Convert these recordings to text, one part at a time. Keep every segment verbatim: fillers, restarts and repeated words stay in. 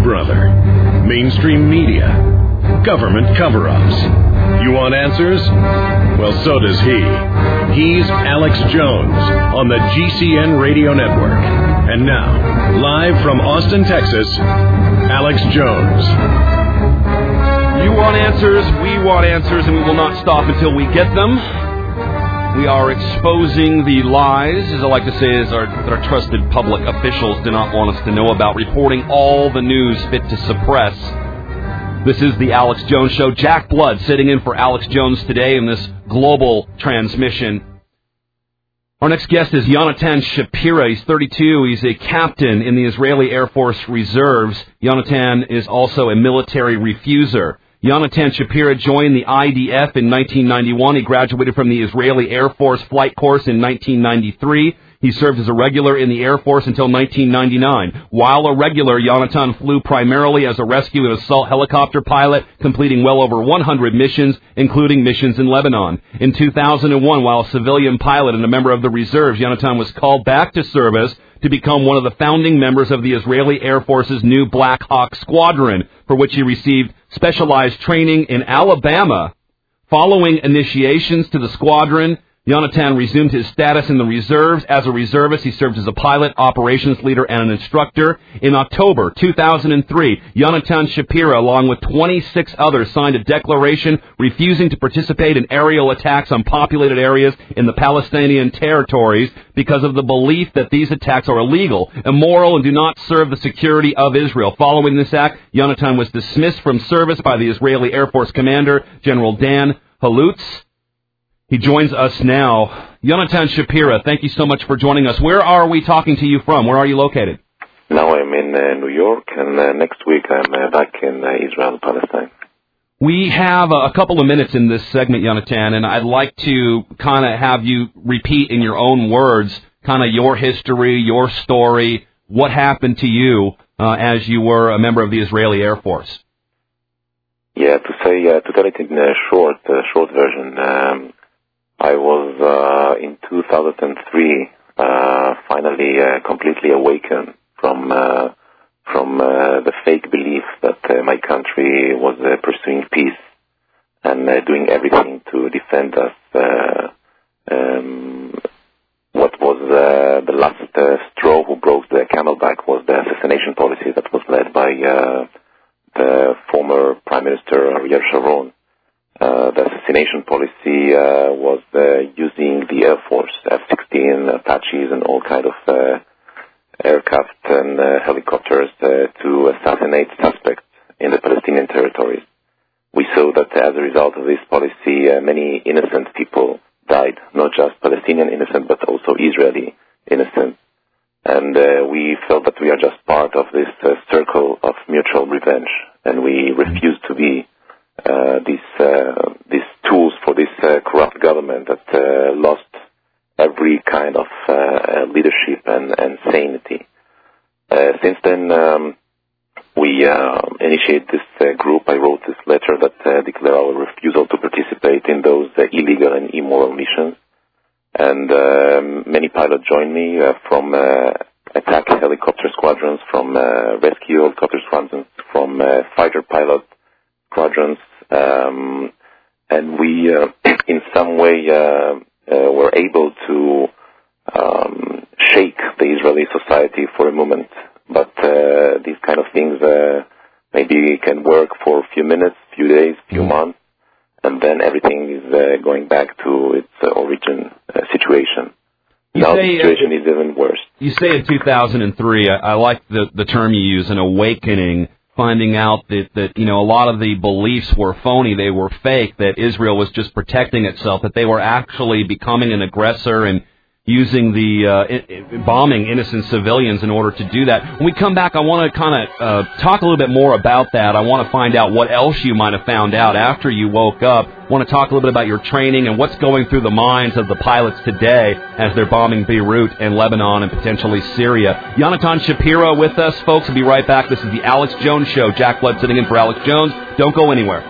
Brother, mainstream media, government cover-ups. You want answers? Well, so does he. He's Alex Jones on the G C N Radio Network. And now, live from Austin, Texas, Alex Jones. You want answers, we want answers, and we will not stop until we get them. We are exposing the lies, as I like to say, is our, that our trusted public officials do not want us to know about, reporting all the news fit to suppress. This is the Alex Jones Show. Jack Blood sitting in for Alex Jones today in this global transmission. Our next guest is Yonatan Shapira. He's thirty-two. He's a captain in the Israeli Air Force Reserves. Yonatan is also a military refuser. Yonatan Shapira joined the I D F in nineteen ninety-one. He graduated from the Israeli Air Force Flight Course in nineteen ninety-three. He served as a regular in the Air Force until nineteen ninety-nine. While a regular, Yonatan flew primarily as a rescue and assault helicopter pilot, completing well over one hundred missions, including missions in Lebanon. In two thousand one, while a civilian pilot and a member of the reserves, Yonatan was called back to service to become one of the founding members of the Israeli Air Force's new Black Hawk Squadron, for which he received specialized training in Alabama. Following initiations to the squadron, Yonatan resumed his status in the reserves. As a reservist, he served as a pilot, operations leader, and an instructor. In October two thousand three, Yonatan Shapira, along with twenty-six others, signed a declaration refusing to participate in aerial attacks on populated areas in the Palestinian territories because of the belief that these attacks are illegal, immoral, and do not serve the security of Israel. Following this act, Yonatan was dismissed from service by the Israeli Air Force commander, General Dan Halutz. He joins us now. Yonatan Shapira, thank you so much for joining us. Where are we talking to you from? Where are you located? Now I'm in uh, New York, and uh, next week I'm uh, back in uh, Israel, Palestine. We have a couple of minutes in this segment, Yonatan, and I'd like to kind of have you repeat in your own words kind of your history, your story, what happened to you uh, as you were a member of the Israeli Air Force. Yeah, to say, uh, to tell it in a short, uh, short version, um, I was, uh, in two thousand three, uh, finally, uh, completely awakened from, uh, from, uh, the fake belief that uh, my country was uh, pursuing peace and uh, doing everything to defend us. Uh, um, what was, uh, the last uh, straw who broke the camel back was the assassination policy that was led by, uh, the former Prime Minister Ariel Sharon. Uh, the assassination policy uh, was uh, using the Air Force, F sixteen, Apaches, and all kind of uh, aircraft and uh, helicopters uh, to assassinate suspects in the Palestinian territories. We saw that as a result of this policy, uh, many innocent people died, not just Palestinian innocent, but also Israeli innocent. And uh, we felt that we are just part of this uh, circle of mutual revenge, and we refuse to be uh, these uh, these tools for this uh, corrupt government that uh, lost every kind of uh, leadership and, and sanity. Uh, since then, um, we uh, initiated this uh, group. I wrote this letter that uh, declared our refusal to participate in those uh, illegal and immoral missions. And uh, many pilots joined me uh, from uh, attack helicopter squadrons, from uh, rescue helicopter squadrons, from uh, fighter pilot squadrons, um, and we, uh, in some way, uh, uh, were able to um, shake the Israeli society for a moment. But uh, these kind of things uh, maybe can work for a few minutes, few days, few months, and then everything is uh, going back to its uh, origin uh, situation. You now say, the situation uh, is even worse. You say in two thousand three, I, I like the, the term you use, an awakening, finding out that, that, you know, a lot of the beliefs were phony, they were fake, that Israel was just protecting itself, that they were actually becoming an aggressor and using the uh, I- bombing innocent civilians in order to do that. When we come back, I want to kind of uh, talk a little bit more about that. I want to find out what else you might have found out after you woke up. I want to talk a little bit about your training and what's going through the minds of the pilots today as they're bombing Beirut and Lebanon and potentially Syria. Yonatan Shapira with us, folks. We'll be right back. This is the Alex Jones Show. Jack Blood sitting in for Alex Jones. Don't go anywhere.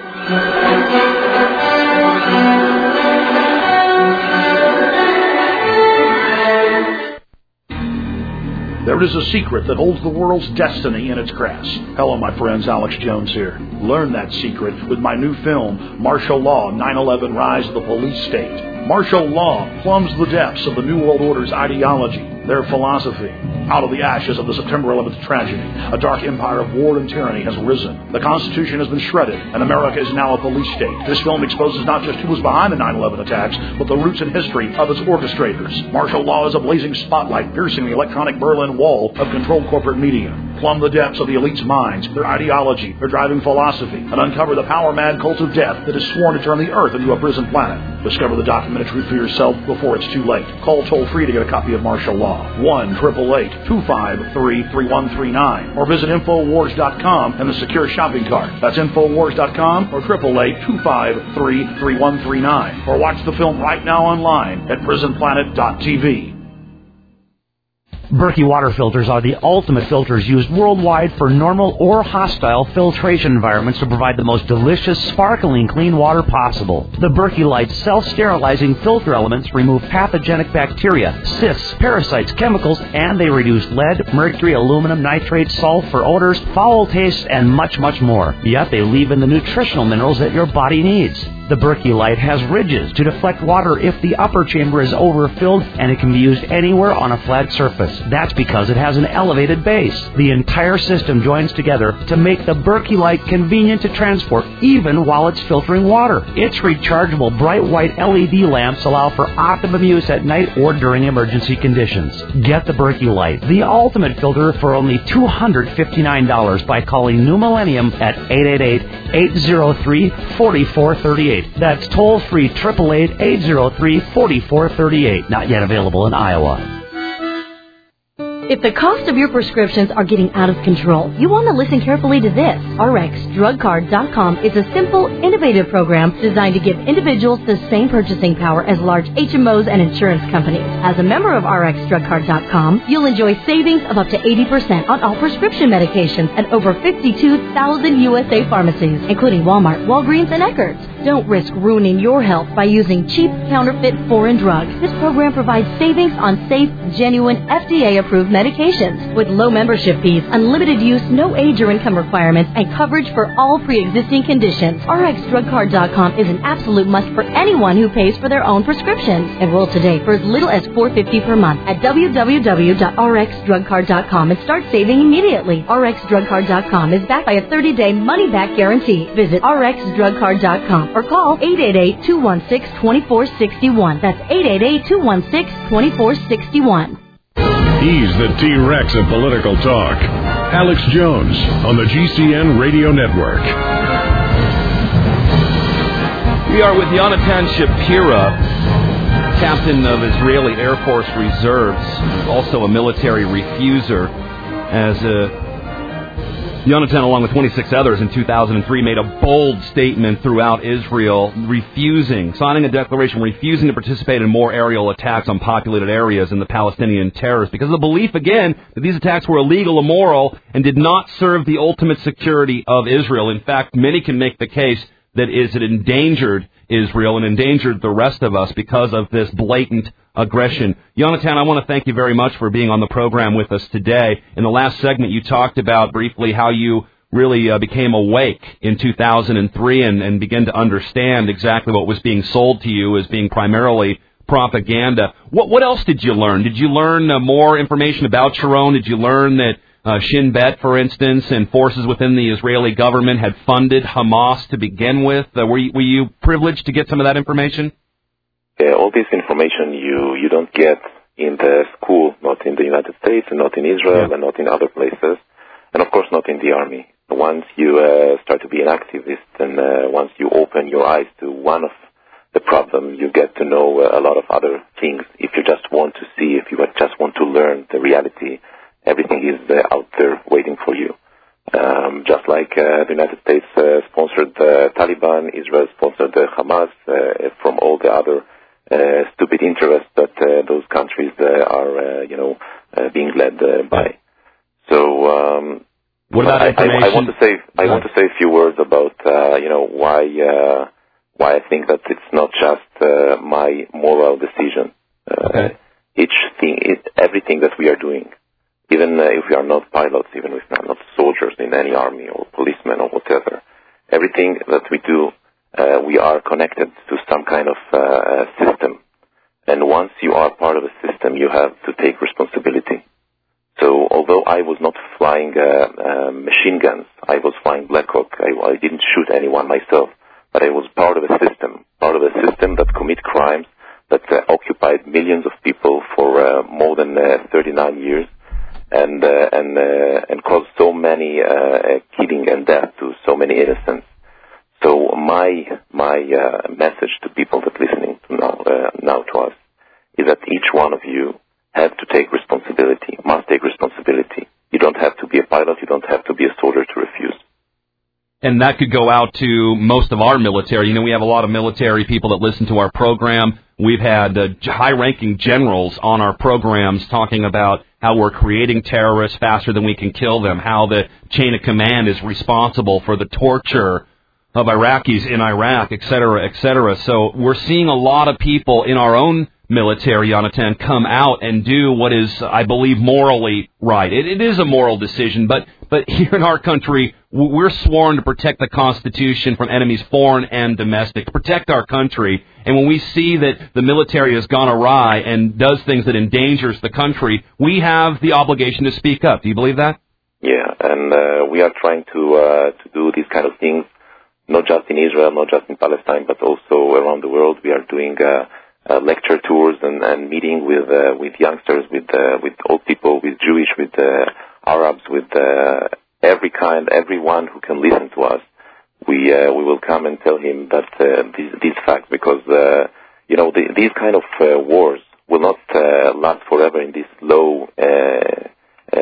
There is a secret that holds the world's destiny in its grasp. Hello, my friends. Alex Jones here. Learn that secret with my new film, Martial Law, nine eleven Rise of the Police State. Martial law plumbs the depths of the New World Order's ideology, their philosophy. Out of the ashes of the September eleventh tragedy, a dark empire of war and tyranny has risen. The Constitution has been shredded, and America is now a police state. This film exposes not just who was behind the nine eleven attacks, but the roots and history of its orchestrators. Martial law is a blazing spotlight piercing the electronic Berlin Wall of controlled corporate media. Plumb the depths of the elite's minds, their ideology, their driving philosophy, and uncover the power-mad cult of death that is sworn to turn the Earth into a prison planet. Discover the documented truth for yourself before it's too late. Call toll-free to get a copy of Martial Law. one eight eight eight, two five three, three one three nine. Or visit Infowars dot com and the secure shopping cart. That's Infowars dot com or eight eight eight, two five three, three one three nine. Or watch the film right now online at prison planet dot t v. Berkey water filters are the ultimate filters used worldwide for normal or hostile filtration environments to provide the most delicious, sparkling clean water possible. The Berkey Light self-sterilizing filter elements remove pathogenic bacteria, cysts, parasites, chemicals, and they reduce lead, mercury, aluminum, nitrates, sulfur, odors, foul tastes, and much, much more. Yet they leave in the nutritional minerals that your body needs. The Berkey Light has ridges to deflect water if the upper chamber is overfilled, and it can be used anywhere on a flat surface. That's because it has an elevated base. The entire system joins together to make the Berkey Light convenient to transport, even while it's filtering water. Its rechargeable bright white L E D lamps allow for optimum use at night or during emergency conditions. Get the Berkey Light, the ultimate filter, for only two hundred fifty-nine dollars by calling New Millennium at eight eight eight, eight zero three, four four three eight. That's toll-free, eight eight eight, eight zero three, four four three eight. Not yet available in Iowa. If the cost of your prescriptions are getting out of control, you want to listen carefully to this. R X Drug Card dot com is a simple, innovative program designed to give individuals the same purchasing power as large H M Os and insurance companies. As a member of R X Drug Card dot com, you'll enjoy savings of up to eighty percent on all prescription medications at over fifty-two thousand U S A pharmacies, including Walmart, Walgreens, and Eckerd's. Don't risk ruining your health by using cheap, counterfeit, foreign drugs. This program provides savings on safe, genuine, F D A-approved medications with low membership fees, unlimited use, no age or income requirements, and coverage for all pre-existing conditions. R X Drug Card dot com is an absolute must for anyone who pays for their own prescriptions. Enroll today for as little as four dollars and fifty cents per month at w w w dot r x drug card dot com and start saving immediately. R X Drug Card dot com is backed by a thirty-day money-back guarantee. Visit R X Drug Card dot com or call eight eight eight, two one six, two four six one. That's eight eight eight, two one six, two four six one. He's the T-Rex of political talk. Alex Jones on the G C N Radio Network. We are with Yonatan Shapira, captain of Israeli Air Force Reserves, also a military refuser, as a Yonatan, along with twenty-six others in two thousand three, made a bold statement throughout Israel, refusing, signing a declaration, refusing to participate in more aerial attacks on populated areas in the Palestinian terrorists, because of the belief, again, that these attacks were illegal, immoral, and did not serve the ultimate security of Israel. In fact, many can make the case that is it endangered Israel and endangered the rest of us because of this blatant aggression. Yonatan, I want to thank you very much for being on the program with us today. In the last segment, you talked about briefly how you really uh, became awake in two thousand three and, and began to understand exactly what was being sold to you as being primarily propaganda. What what else did you learn? Did you learn uh, more information about Sharon? Did you learn that uh, Shin Bet, for instance, and forces within the Israeli government had funded Hamas to begin with? Uh, were you, were you privileged to get some of that information? Yeah, all this information you, you don't get in the school, not in the United States, and not in Israel, yeah. and not in other places, and of course not in the army. Once you uh, start to be an activist, and uh, once you open your eyes to one of the problems, you get to know uh, a lot of other things. If you just want to see, if you just want to learn the reality, everything is uh, out there waiting for you. Um, just like uh, the United States uh, sponsored the Taliban, Israel sponsored the Hamas uh, from all the other Uh, stupid interests that uh, those countries uh, are, uh, you know, uh, being led uh, by. So, um, what about I, information? I, I want to say, I want to say a few words about, uh, you know, why, uh, why I think that it's not just uh, my moral decision. Uh, okay. Each thing, it, everything that we are doing, even uh, if we are not pilots, even if we are not soldiers in any army or policemen or whatever. Everything that we do, uh, we are connected to some kind of uh, system. And once you are part of a system, you have to take responsibility. So although I was not flying uh, uh, machine guns, I was flying Black Hawk. I, I didn't shoot anyone myself, but I was part of a system, part of a system that commit crimes, that uh, occupied millions of people for uh, more than uh, thirty-nine years, and uh, and uh, and caused so many uh, killing and death to so many innocents. So my my uh, message to people that listening to now uh, now to us is that each one of you have to take responsibility, must take responsibility. You don't have to be a pilot, you don't have to be a soldier to refuse. And that could go out to most of our military. You know, we have a lot of military people that listen to our program. We've had uh, high-ranking generals on our programs talking about how we're creating terrorists faster than we can kill them, how the chain of command is responsible for the torture of Iraqis in Iraq, et cetera, et cetera. So we're seeing a lot of people in our own military, Yonatan, come out and do what is, I believe, morally right. It, it is a moral decision, but but here in our country, we're sworn to protect the Constitution from enemies foreign and domestic, to protect our country. And when we see that the military has gone awry and does things that endangers the country, we have the obligation to speak up. Do you believe that? Yeah, and uh, we are trying to uh, to do these kind of things, not just in Israel, not just in Palestine, but also around the world. We are doing uh, uh, lecture tours and, and meeting with uh, with youngsters, with uh, with old people, with Jewish, with uh, Arabs, with uh, every kind, everyone who can listen to us. We uh, we will come and tell him that uh, these these facts, because uh, you know the, these kind of uh, wars will not uh, last forever in this low uh,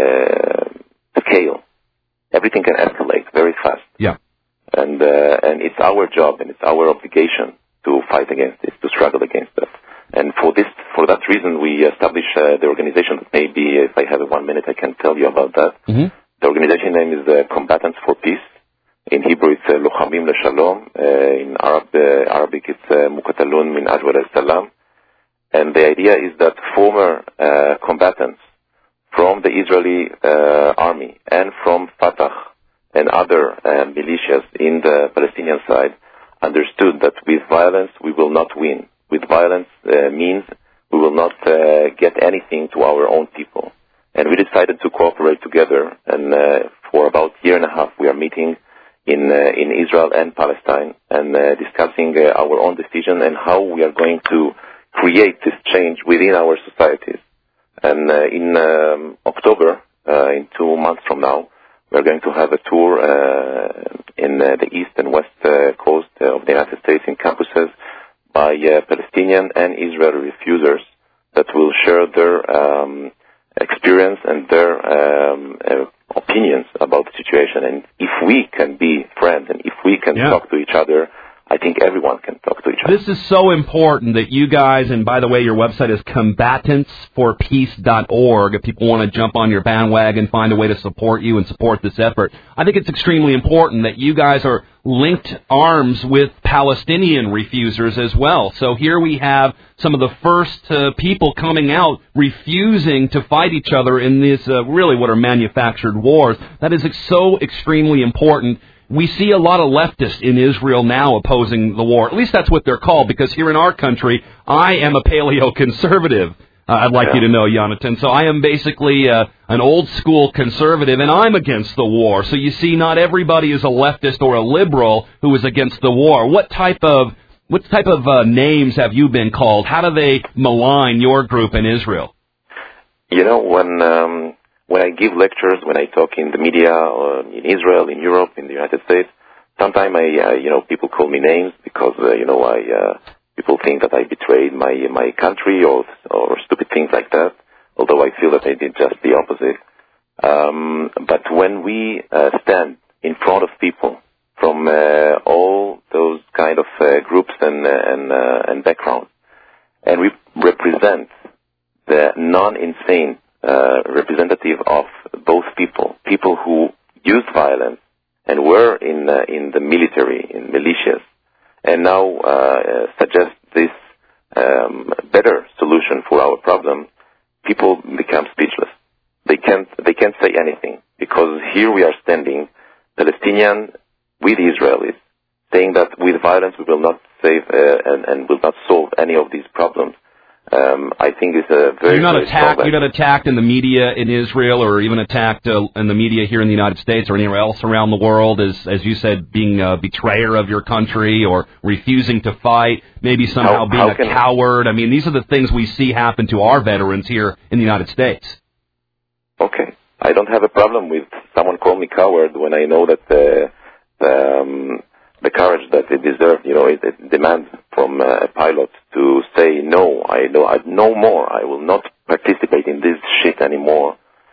uh, scale. Everything can escalate very fast. Yeah. And uh, and it's our job and it's our obligation to fight against this, to struggle against that. And for this, for that reason, we established uh, the organization. Maybe if I have one minute, I can tell you about that. Mm-hmm. The organization name is uh, Combatants for Peace. In Hebrew, it's uh, Lochamim LeShalom. Uh, in Arab, uh, Arabic, it's uh, Muqatalun min Ajwal al-Salam. And the idea is that former uh, combatants from the Israeli uh, army and from Fatah and other uh, militias in the Palestinian side understood that with violence we will not win. With violence uh, means we will not uh, get anything to our own people. And we decided to cooperate together, and uh, for about a year and a half we are meeting in uh, in Israel and Palestine and uh, discussing uh, our own decision and how we are going to create this change within our societies. And uh, in um, October, uh, in two months from now, we're going to have a tour uh, in uh, the east and west uh, coast uh, of the United States in campuses by uh, Palestinian and Israeli refusers that will share their um, experience and their um, uh, opinions about the situation. And if we can be friends and if we can yeah. talk to each other, I think everyone can talk to each other. This is so important that you guys, and by the way, your website is combatants for peace dot org. If people want to jump on your bandwagon, find a way to support you and support this effort. I think it's extremely important that you guys are linked arms with Palestinian refusers as well. So here we have some of the first uh, people coming out refusing to fight each other in these uh, really what are manufactured wars. That is so extremely important. We see a lot of leftists in Israel now opposing the war. At least that's what they're called, because here in our country, I am a paleo-conservative. Uh, I'd like yeah. you to know, Yonatan. So I am basically uh, an old-school conservative, and I'm against the war. So you see, not everybody is a leftist or a liberal who is against the war. What type of what type of uh, names have you been called? How do they malign your group in Israel? You know, when... Um When I give lectures, when I talk in the media, uh, in Israel, in Europe, in the United States, sometimes I, uh, you know, people call me names because, uh, you know, I, uh, people think that I betrayed my my country or or stupid things like that. Although I feel that I did just the opposite. Um, but when we uh, stand in front of people from uh, all those kind of uh, groups and uh, and uh, and backgrounds, and we represent the non-insane Uh, representative of both people, people who used violence and were in uh, in the military, in militias, and now uh, suggest this um, better solution for our problem, people become speechless they can't they can't say anything, because here we are standing, Palestinian with Israelis, saying that with violence we will not save uh, and, and will not solve any of these problems. Um, I think it's a very. You're not very attacked. You're not attacked in the media in Israel, or even attacked uh, in the media here in the United States or anywhere else around the world, as as you said, being a betrayer of your country or refusing to fight, maybe somehow how, being how a can, coward. I mean, these are the things we see happen to our veterans here in the United States. Okay, I don't have a problem with someone calling me coward when I know that the the, um, the courage that they deserve, you know, it, it demands from uh, a pilot to say no. I know, I no more. I will not participate in this shit anymore.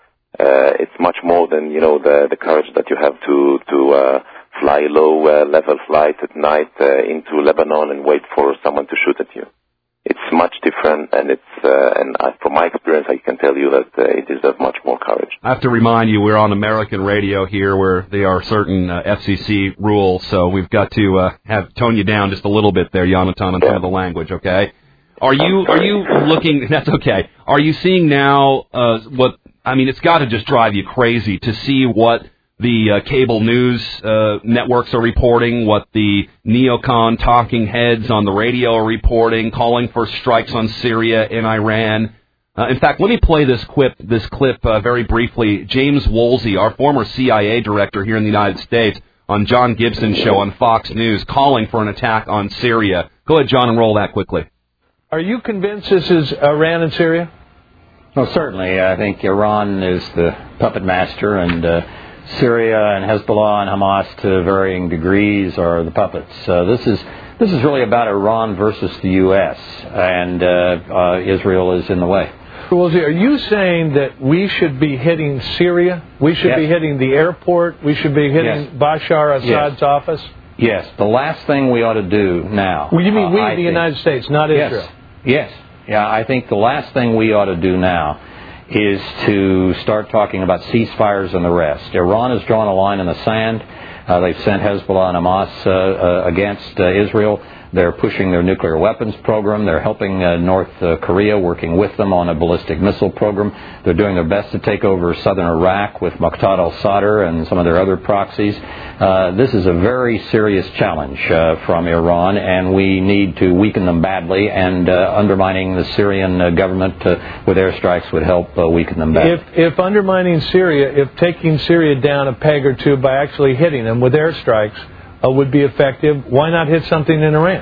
Uh, it's much more than, you know, the the courage that you have to to uh, fly low uh, level flight at night uh, into Lebanon and wait for someone to shoot at you. It's much different, and it's uh, and I, from my experience, I can tell you that uh, it deserves much more courage. I have to remind you, we're on American radio here, where there are certain uh, F C C rules, so we've got to uh, have tone you down just a little bit there, Yonatan, on yeah. some of the language. Okay? Are you are you looking? That's okay. Are you seeing now uh, what? I mean, it's got to just drive you crazy to see what the uh, cable news uh, networks are reporting, what the neocon talking heads on the radio are reporting, calling for strikes on Syria and Iran. Uh, in fact, let me play this clip, this clip uh, very briefly. James Woolsey, our former C I A director here in the United States, on John Gibson's show on Fox News, calling for an attack on Syria. Go ahead, John, and roll that quickly. Are you convinced this is Iran and Syria? Well, certainly. I think Iran is the puppet master, and uh, Syria and Hezbollah and Hamas, to varying degrees, are the puppets. Uh, this is this is really about Iran versus the U S, and uh, uh, Israel is in the way. Well, are you saying that we should be hitting Syria? We should yes. be hitting the airport? We should be hitting yes. Bashar Assad's yes. office? Yes. The last thing we ought to do now... Well, you mean we, uh, the think, United States, not yes. Israel? Yes. Yeah, I think the last thing we ought to do now is to start talking about ceasefires and the rest. Iran has drawn a line in the sand. Uh, they've sent Hezbollah and Hamas uh, uh, against uh, Israel. They're pushing their nuclear weapons program. They're helping uh, North uh, Korea, working with them on a ballistic missile program. They're doing their best to take over southern Iraq with Muqtada al-Sadr and some of their other proxies. Uh, this is a very serious challenge uh, from Iran, and we need to weaken them badly, and uh, undermining the Syrian uh, government uh, with airstrikes would help uh, weaken them badly. If, if undermining Syria, if taking Syria down a peg or two by actually hitting them with airstrikes, Uh, would be effective, why not hit something in Iran?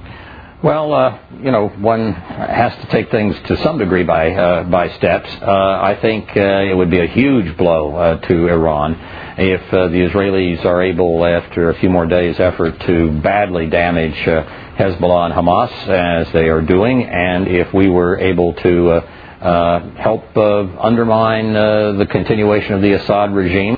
Well, uh, you know, one has to take things to some degree by uh, by steps. Uh, I think uh, it would be a huge blow uh, to Iran if uh, the Israelis are able, after a few more days' effort, to badly damage uh, Hezbollah and Hamas, as they are doing, and if we were able to uh, uh, help uh, undermine uh, the continuation of the Assad regime.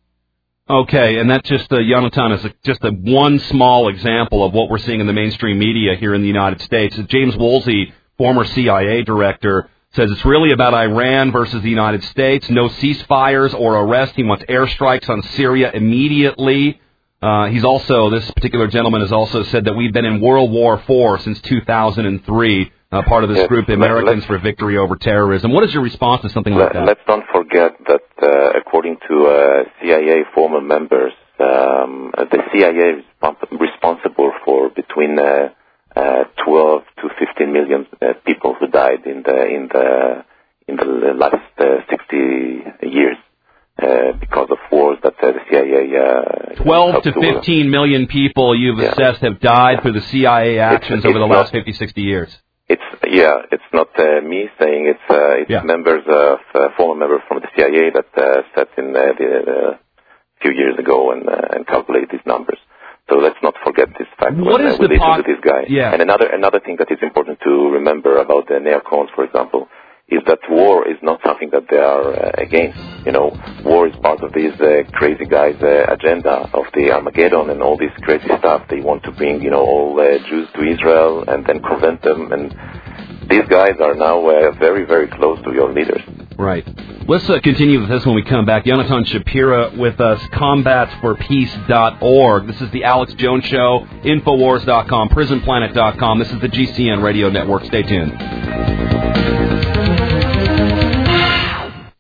Okay, and that's just, uh, Yonatan, is a, just a one small example of what we're seeing in the mainstream media here in the United States. James Woolsey, former C I A director, says it's really about Iran versus the United States. No ceasefires or arrest. He wants airstrikes on Syria immediately. Uh, he's also, this particular gentleman has also said that we've been in World War Four since two thousand three. Uh, part of this yes, group, the Americans let, for Victory Over Terrorism. What is your response to something let, like that? Let's not forget that, uh, according to uh, C I A former members, um, the C I A is responsible for between uh, uh, twelve to fifteen million uh, people who died in the in the in the last uh, sixty years. Uh, because of wars that uh, the C I A... Uh, twelve to fifteen million people you've yeah. assessed have died yeah. through the C I A actions it's, over it's the last not, fifty, sixty years. It's yeah, it's not uh, me saying it's uh, it's yeah. members of uh, former members from the C I A that uh, sat in uh, the uh, few years ago and uh, and calculated these numbers. So let's not forget this fact what when is uh, we the listen po- to this guy. Yeah. And another another thing that is important to remember about the neocons, for example, is that war is not something that they are uh, against. You know, war is part of these uh, crazy guys' uh, agenda of the Armageddon and all this crazy stuff. They want to bring, you know, all uh, Jews to Israel and then prevent them. And these guys are now uh, very, very close to your leaders. Right. Let's uh, continue with this when we come back. Yonatan Shapira with us, combat for peace dot org. This is the Alex Jones Show, Infowars dot com, Prison Planet dot com. This is the G C N Radio Network. Stay tuned.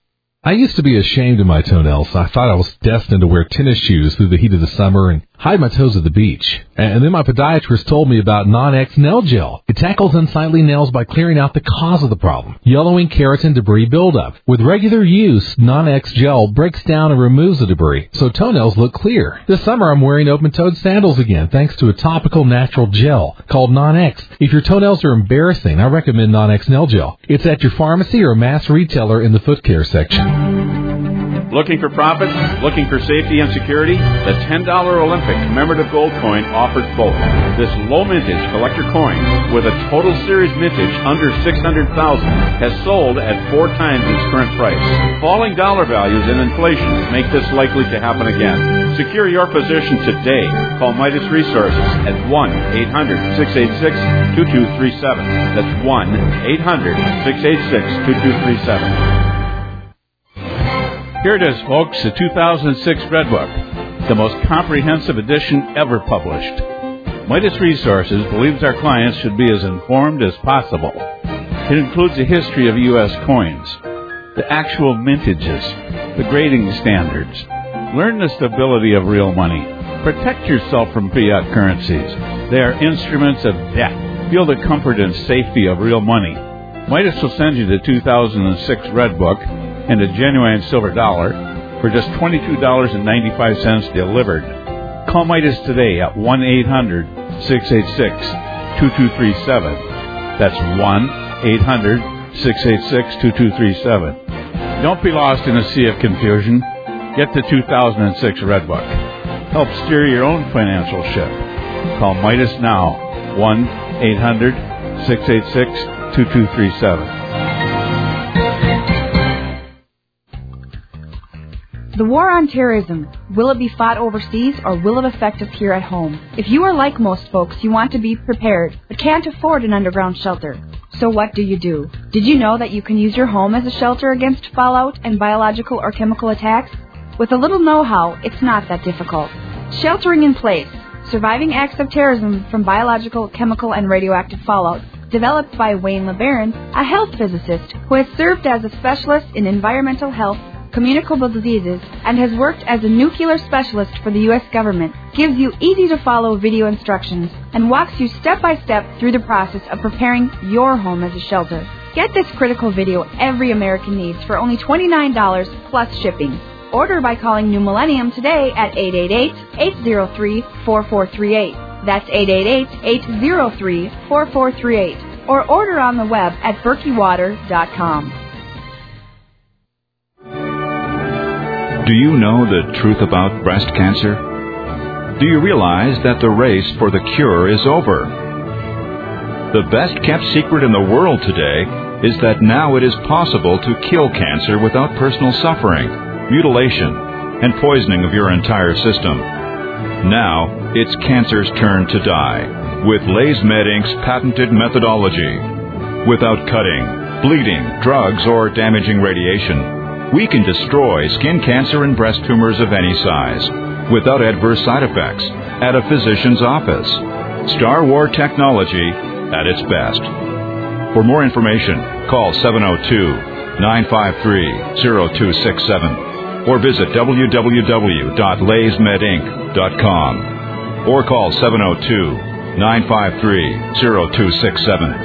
I used to be ashamed of my toenails. I thought I was destined to wear tennis shoes through the heat of the summer and hide my toes at the beach. And then my podiatrist told me about Non-X Nail Gel. It tackles unsightly nails by clearing out the cause of the problem, yellowing keratin debris buildup. With regular use, Non-X Gel breaks down and removes the debris, so toenails look clear. This summer I'm wearing open-toed sandals again, thanks to a topical natural gel called Non-X. If your toenails are embarrassing, I recommend Non-X Nail Gel. It's at your pharmacy or mass retailer in the foot care section. Looking for profits? Looking for safety and security? The ten dollar Olympic commemorative gold coin offers both. This low mintage collector coin with a total series mintage under six hundred thousand dollars has sold at four times its current price. Falling dollar values and inflation make this likely to happen again. Secure your position today. Call Midas Resources at one eight hundred six eight six two two three seven. That's one eight hundred six eight six two two three seven. Here it is, folks, the two thousand six Red Book, the most comprehensive edition ever published. Midas Resources believes our clients should be as informed as possible. It includes a history of U S coins, the actual mintages, the grading standards. Learn the stability of real money. Protect yourself from fiat currencies. They are instruments of debt. Feel the comfort and safety of real money. Midas will send you the two thousand six Red Book and a genuine silver dollar for just twenty-two dollars and ninety-five cents delivered. Call Midas today at one eight hundred six eight six two two three seven. That's one eight hundred six eight six two two three seven. Don't be lost in a sea of confusion. Get the two thousand six Red Book. Help steer your own financial ship. Call Midas now, one eight hundred six eight six two two three seven. The war on terrorism, will it be fought overseas or will it affect us here at home? If you are like most folks, you want to be prepared, but can't afford an underground shelter. So what do you do? Did you know that you can use your home as a shelter against fallout and biological or chemical attacks? With a little know-how, it's not that difficult. Sheltering in Place, Surviving Acts of Terrorism from Biological, Chemical, and Radioactive Fallout, developed by Wayne LeBaron, a health physicist who has served as a specialist in environmental health, communicable diseases, and has worked as a nuclear specialist for the U S government, gives you easy-to-follow video instructions and walks you step-by-step through the process of preparing your home as a shelter. Get this critical video every American needs for only twenty-nine dollars plus shipping. Order by calling New Millennium today at eight eight eight, eight zero three, four four three eight. That's eight eight eight, eight zero three, four four three eight. Or order on the web at berkey water dot com. Do you know the truth about breast cancer? Do you realize that the race for the cure is over? The best-kept secret in the world today is that now it is possible to kill cancer without personal suffering, mutilation, and poisoning of your entire system. Now, it's cancer's turn to die with LaysMed Incorporated's patented methodology. Without cutting, bleeding, drugs, or damaging radiation, we can destroy skin cancer and breast tumors of any size without adverse side effects at a physician's office. Star War technology at its best. For more information, call seven oh two, nine five three, oh two six seven or visit w w w dot lays med inc dot com or call seven oh two, nine five three, oh two six seven.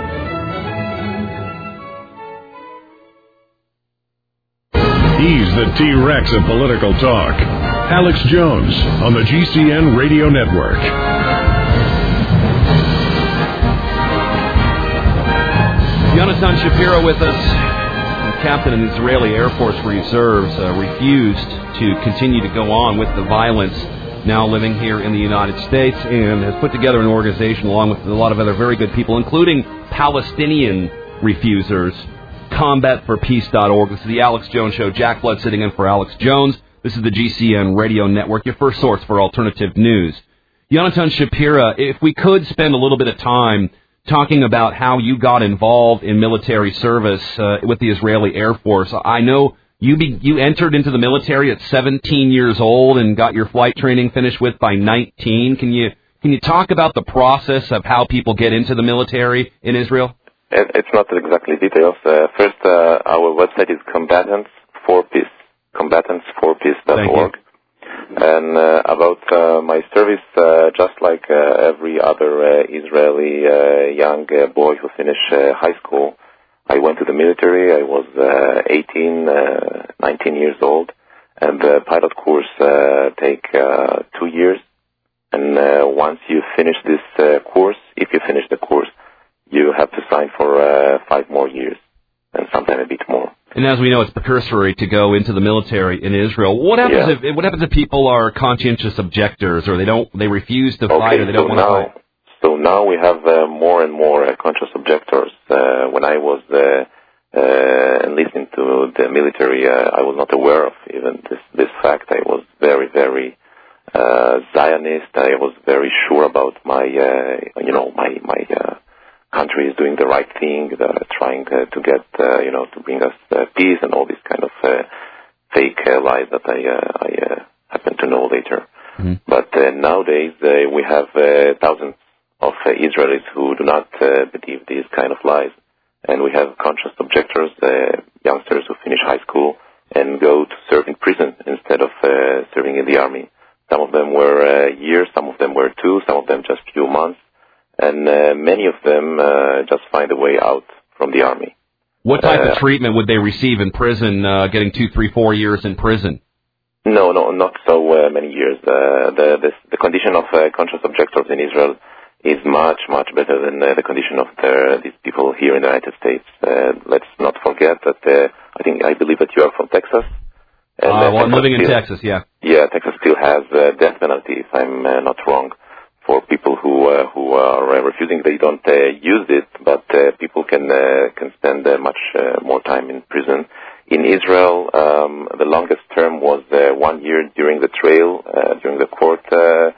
He's the T-Rex of political talk. Alex Jones on the G C N Radio Network. Yonatan Shapiro with us. The captain in the Israeli Air Force Reserves uh, refused to continue to go on with the violence, now living here in the United States, and has put together an organization along with a lot of other very good people, including Palestinian refusers. combat for peace dot org. This is the Alex Jones Show. Jack Blood sitting in for Alex Jones. This is the G C N Radio Network, your first source for alternative news. Yonatan Shapiro, if we could spend a little bit of time talking about how you got involved in military service uh, with the Israeli Air Force. I know you be, you entered into the military at seventeen years old and got your flight training finished with by nineteen. Can you can you talk about the process of how people get into the military in Israel? It, it's not exactly details. Uh, first, uh, our website is combatants combatants for peace dot org. And uh, about uh, my service, uh, just like uh, every other uh, Israeli uh, young uh, boy who finished uh, high school, I went to the military. I was uh, eighteen, uh, nineteen years old, and the pilot course uh, take uh, two years. And uh, once you finish this uh, course, if you finish the course, you have to sign for uh, five more years, and sometimes a bit more. And as we know, it's precursory to go into the military in Israel. What happens yeah. if what happens if people are conscientious objectors, or they don't, they refuse to okay, fight, or they don't so want to now, fight? So now we have uh, more and more uh, conscious objectors. Uh, when I was uh, uh, listening to the military, uh, I was not aware of even this this fact. I was very, very uh, Zionist. I was very sure about my, uh, you know, my my. Uh, country is doing the right thing, uh, trying uh, to get, uh, you know, to bring us uh, peace and all these kind of uh, fake uh, lies that I, uh, I uh, happen to know later. Mm-hmm. But uh, nowadays uh, we have uh, thousands of uh, Israelis who do not uh, believe these kind of lies. And we have conscious objectors, uh, youngsters who finish high school and go to serve in prison instead of uh, serving in the army. Some of them were uh, years, some of them were two, some of them just few months. And uh, many of them uh, just find a way out from the army. What type uh, of treatment would they receive in prison, uh, getting two, three, four years in prison? No, no, not so uh, many years. Uh, the, the the condition of uh, conscious objectors in Israel is much, much better than uh, the condition of the, these people here in the United States. Uh, let's not forget that uh, I think I believe that you are from Texas. And, uh, well, Texas I'm living still, in Texas, yeah. Yeah, Texas still has uh, death penalty, if I'm uh, not wrong. For people who uh, who are uh, refusing, they don't uh, use it, but uh, people can uh, can spend uh, much uh, more time in prison. In Israel, um, the longest term was uh, one year during the trial, uh, during the court uh,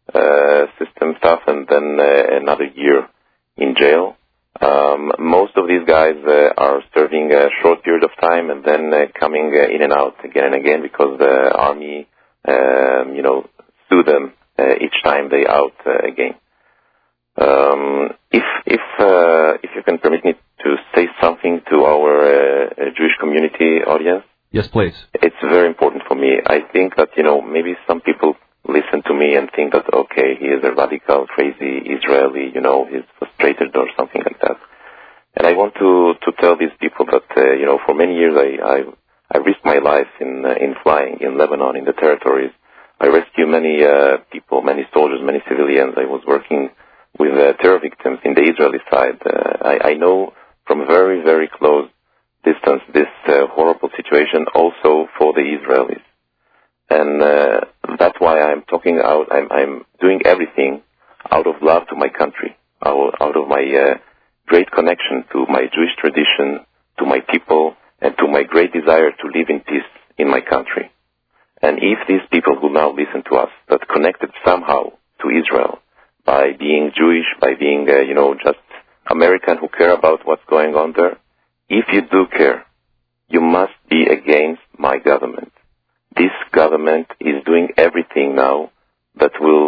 uh, system stuff, and then uh, another year in jail. Um, most of these guys uh, are serving a short period of time and then uh, coming uh, in and out again and again because the army, um, you know, sue them. Uh, each time they out uh, again. Um, if if uh, if you can permit me to say something to our uh, Jewish community audience. Yes, please. It's very important for me. I think that, you know, maybe some people listen to me and think that, okay, he is a radical, crazy Israeli, you know, he's frustrated or something like that. And I want to, to tell these people that, uh, you know, for many years I, I, I risked my life in, uh, in flying in Lebanon, in the territories. I rescued many uh, people, many soldiers, many civilians. I was working with uh, terror victims in the Israeli side. Uh, I, I know from very, very close distance this uh, horrible situation also for the Israelis. And uh, that's why I'm talking out, I'm, I'm doing everything out of love to my country, out, out of my uh, great connection to my Jewish tradition, to my people, and to my great desire to live in peace in my country. And if these people who now listen to us, that connected somehow to Israel by being Jewish, by being, uh, you know, just American who care about what's going on there, if you do care, you must be against my government. This government is doing everything now that will,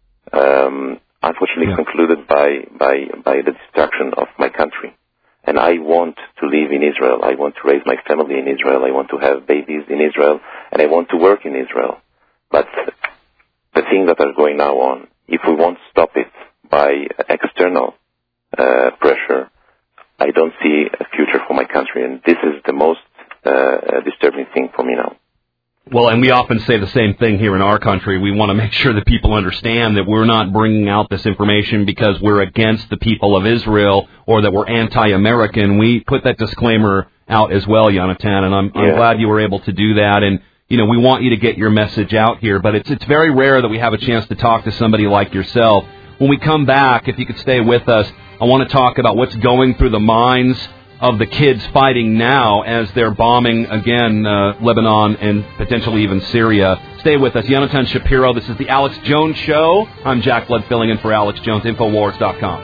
um, unfortunately, yeah. concluded by, by, by the destruction of my country. And I want to live in Israel. I want to raise my family in Israel. I want to have babies in Israel. And I want to work in Israel. But the things that are going now on, if we won't stop it by external uh, pressure, I don't see a future for my country. And this is the most uh, disturbing thing for me now. Well, and we often say the same thing here in our country. We want to make sure that people understand that we're not bringing out this information because we're against the people of Israel or that we're anti-American. We put that disclaimer out as well, Yonatan, and I'm, yeah. I'm glad you were able to do that. And, you know, we want you to get your message out here, but it's it's very rare that we have a chance to talk to somebody like yourself. When we come back, if you could stay with us, I want to talk about what's going through the minds of the kids fighting now as they're bombing, again, uh, Lebanon and potentially even Syria. Stay with us. Yonatan Shapiro, this is the Alex Jones Show. I'm Jack Blood filling in for Alex Jones, Infowars dot com.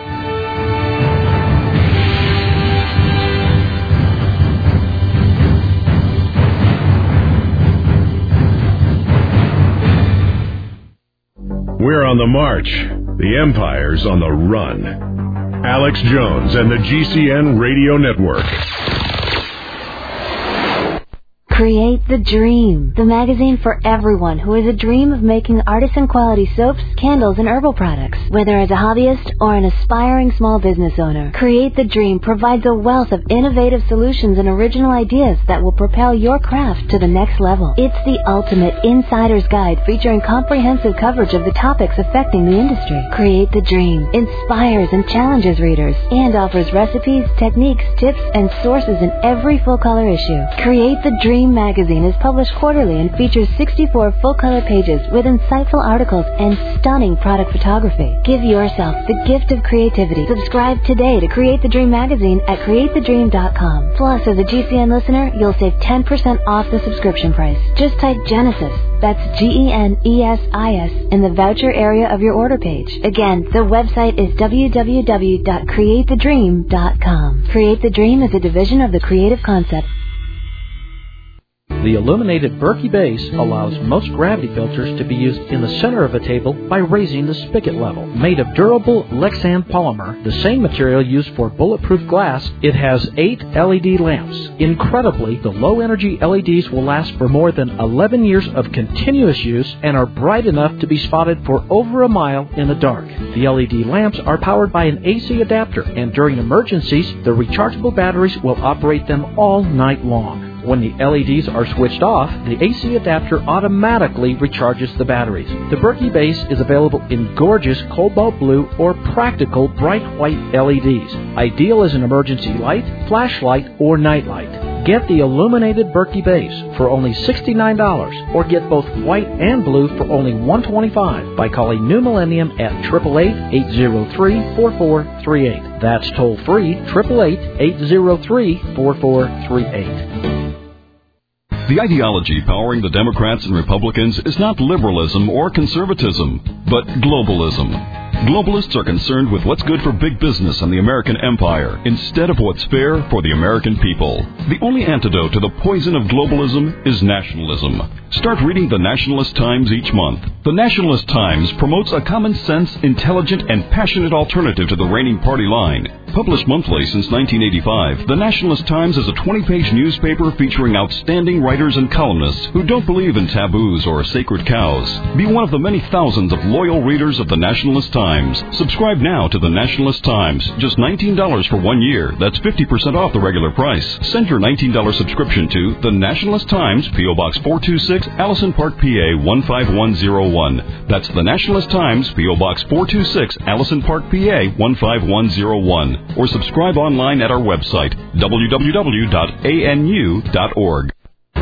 We're on the march. The Empire's on the run. Alex Jones and the G C N Radio Network. Create the Dream, the magazine for everyone who has a dream of making artisan-quality soaps, candles, and herbal products. Whether as a hobbyist or an aspiring small business owner, Create the Dream provides a wealth of innovative solutions and original ideas that will propel your craft to the next level. It's the ultimate insider's guide featuring comprehensive coverage of the topics affecting the industry. Create the Dream inspires and challenges readers and offers recipes, techniques, tips, and sources in every full-color issue. Create the Dream magazine is published quarterly and features sixty-four full-color pages with insightful articles and stunning product photography. Give yourself the gift of creativity. Subscribe today to Create the Dream magazine at create the dream dot com. Plus, as a G C N listener, you'll save ten percent off the subscription price. Just type Genesis, that's G E N E S I S, in the voucher area of your order page. Again, the website is w w w dot create the dream dot com. Create the Dream is a division of the Creative Concept. The illuminated Berkey base allows most gravity filters to be used in the center of a table by raising the spigot level. Made of durable Lexan polymer, the same material used for bulletproof glass, it has eight L E D lamps. Incredibly, the low-energy L E Ds will last for more than eleven years of continuous use and are bright enough to be spotted for over a mile in the dark. The L E D lamps are powered by an A C adapter, and during emergencies, the rechargeable batteries will operate them all night long. When the L E Ds are switched off, the A C adapter automatically recharges the batteries. The Berkey base is available in gorgeous cobalt blue or practical bright white L E Ds, ideal as an emergency light, flashlight, or nightlight. Get the illuminated Berkey base for only sixty-nine dollars, or get both white and blue for only one hundred twenty-five dollars by calling New Millennium at eight eight eight, eight zero three, four four three eight. That's toll free, eight eight eight, eight zero three, four four three eight. The ideology powering the Democrats and Republicans is not liberalism or conservatism, but globalism. Globalists are concerned with what's good for big business and the American empire instead of what's fair for the American people. The only antidote to the poison of globalism is nationalism. Start reading the Nationalist Times each month. The Nationalist Times promotes a common-sense, intelligent, and passionate alternative to the reigning party line. Published monthly since nineteen eighty-five, the Nationalist Times is a twenty-page newspaper featuring outstanding writers and columnists who don't believe in taboos or sacred cows. Be one of the many thousands of loyal readers of the Nationalist Times. Subscribe now to the Nationalist Times. Just nineteen dollars for one year. That's fifty percent off the regular price. Send your nineteen dollars subscription to the Nationalist Times, P O. Box four two six, Allison Park, P A one five one zero one. That's the Nationalist Times, P O. Box four two six, Allison Park, P A one five one zero one. Or subscribe online at our website, w w w dot a n u dot org.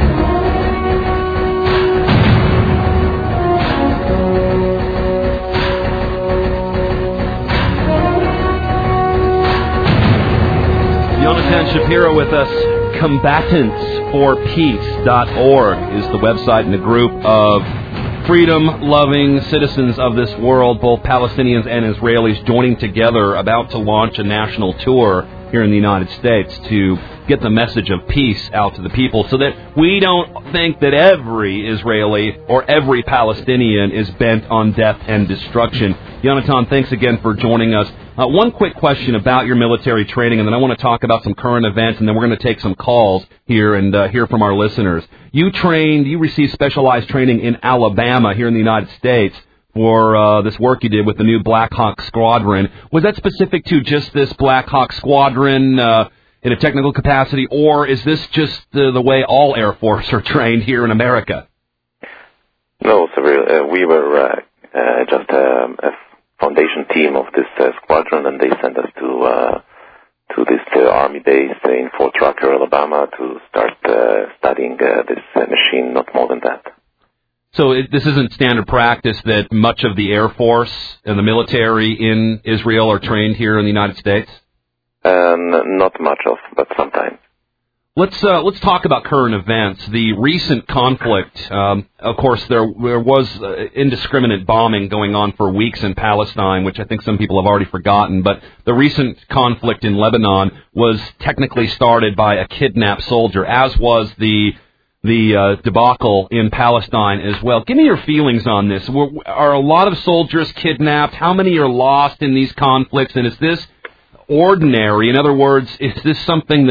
Jonathan Shapiro with us. combatants for peace dot org is the website and a group of freedom-loving citizens of this world, both Palestinians and Israelis, joining together, about to launch a national tour here in the United States to get the message of peace out to the people so that we don't think that every Israeli or every Palestinian is bent on death and destruction. Jonathan, thanks again for joining us. Uh, one quick question about your military training, and then I want to talk about some current events, and then we're going to take some calls here and uh, hear from our listeners. You trained, you received specialized training in Alabama here in the United States for uh, this work you did with the new Black Hawk Squadron. Was that specific to just this Black Hawk Squadron uh, in a technical capacity, or is this just the, the way all Air Force are trained here in America? No, so uh, we were uh, uh, just um, a foundation team of this uh, squadron, and they sent us to uh, to this uh, army base in Fort Rucker, Alabama, to start uh, studying uh, this uh, machine, not more than that. So it, this isn't standard practice that much of the Air Force and the military in Israel are trained here in the United States? Um, not much of, but sometimes. Let's uh, let's talk about current events. The recent conflict, um, of course, there there was uh, indiscriminate bombing going on for weeks in Palestine, which I think some people have already forgotten. But the recent conflict in Lebanon was technically started by a kidnapped soldier, as was the the uh, debacle in Palestine as well. Give me your feelings on this. Were, are a lot of soldiers kidnapped? How many are lost in these conflicts? And is this ordinary? In other words, is this something that's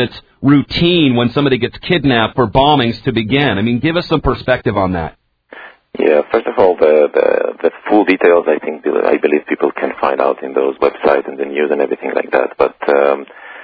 routine when somebody gets kidnapped for bombings to begin? I mean, give us some perspective on that. Yeah, first of all, the, the, the full details, I think, I believe people can find out in those websites and the news and everything like that. But um,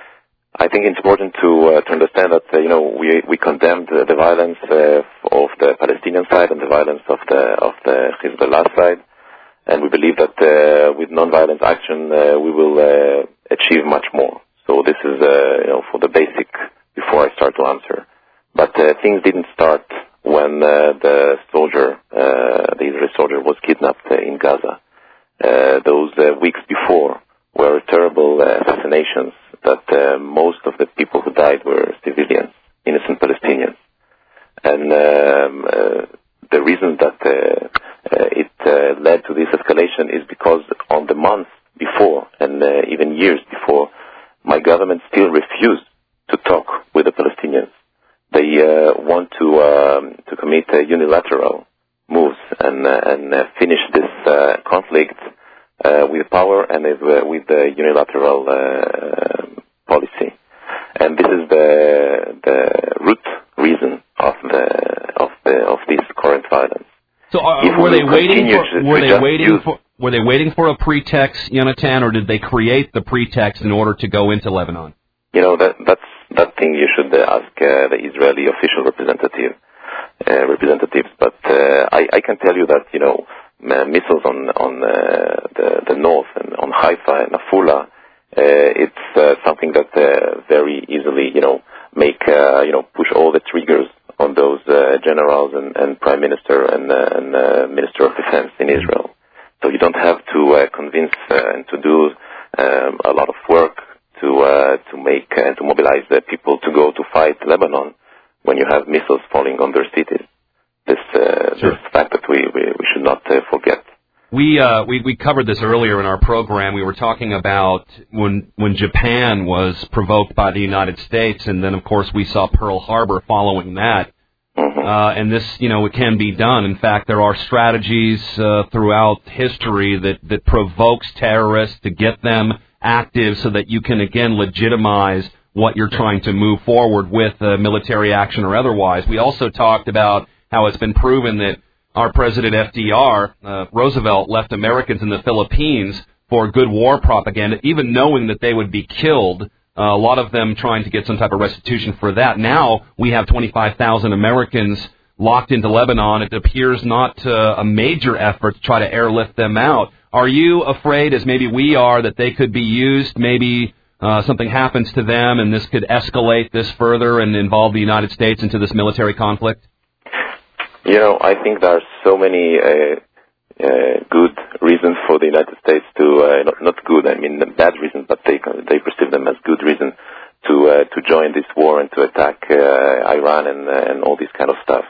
I think it's important to uh, to understand that, uh, you know, we we condemned uh, the violence uh, of the Palestinian side and the violence of the of the Hezbollah side. And we believe that uh, with non-violent action, uh, we will uh, achieve much more. So this is, uh, you know, for the basic, before I start to answer. But uh, things didn't start when uh, the soldier, uh, the Israeli soldier, was kidnapped uh, in Gaza. Uh, those uh, weeks before were terrible uh, assassinations that uh, most of the people who died were civilians, innocent Palestinians. And um, uh, the reason that uh, uh, it uh, led to this escalation is because on the months before and uh, even years before, my government still refused to talk with the Palestinians. They uh, want to um, to commit uh, unilateral moves and uh, and uh, finish this uh, conflict uh, with power and with, uh, with the unilateral uh, policy. And this is the the root reason of the of the of this current violence. So uh, were they waiting for were they waiting for were they waiting for a pretext, Yonatan, or did they create the pretext in order to go into Lebanon? You know, that that's that thing you should uh, ask uh, the Israeli official representative uh, representatives. But uh, I, I can tell you that, you know, missiles on on uh, the the north and on Haifa and Afula, uh, it's uh, something that uh, very easily, you know, make uh, you know push all the triggers on those uh, generals and, and prime minister and, uh, and uh, minister of defense in Israel. So you don't have to uh, convince uh, and to do um, a lot of work to uh, to make and uh, to mobilize the people to go to fight Lebanon when you have missiles falling on their cities. This uh, sure. this fact that we we, we should not uh, forget. We, uh, we we covered this earlier in our program. We were talking about when when Japan was provoked by the United States, and then of course we saw Pearl Harbor following that. Mm-hmm. Uh, and this, you know, it can be done. In fact, there are strategies uh, throughout history that that provokes terrorists to get them active, so that you can again legitimize what you're trying to move forward with, uh, military action or otherwise. We also talked about how it's been proven that our President F D R, uh, Roosevelt, left Americans in the Philippines for good war propaganda, even knowing that they would be killed, uh, a lot of them trying to get some type of restitution for that. Now we have twenty-five thousand Americans locked into Lebanon. It appears not uh, a major effort to try to airlift them out. Are you afraid, as maybe we are, that they could be used, maybe uh, something happens to them and this could escalate this further and involve the United States into this military conflict? You know, I think there are so many uh, uh, good reasons for the United States to, uh, not, not good, I mean bad reasons, but they they perceive them as good reason to uh, to join this war and to attack uh, Iran and uh, and all this kind of stuff.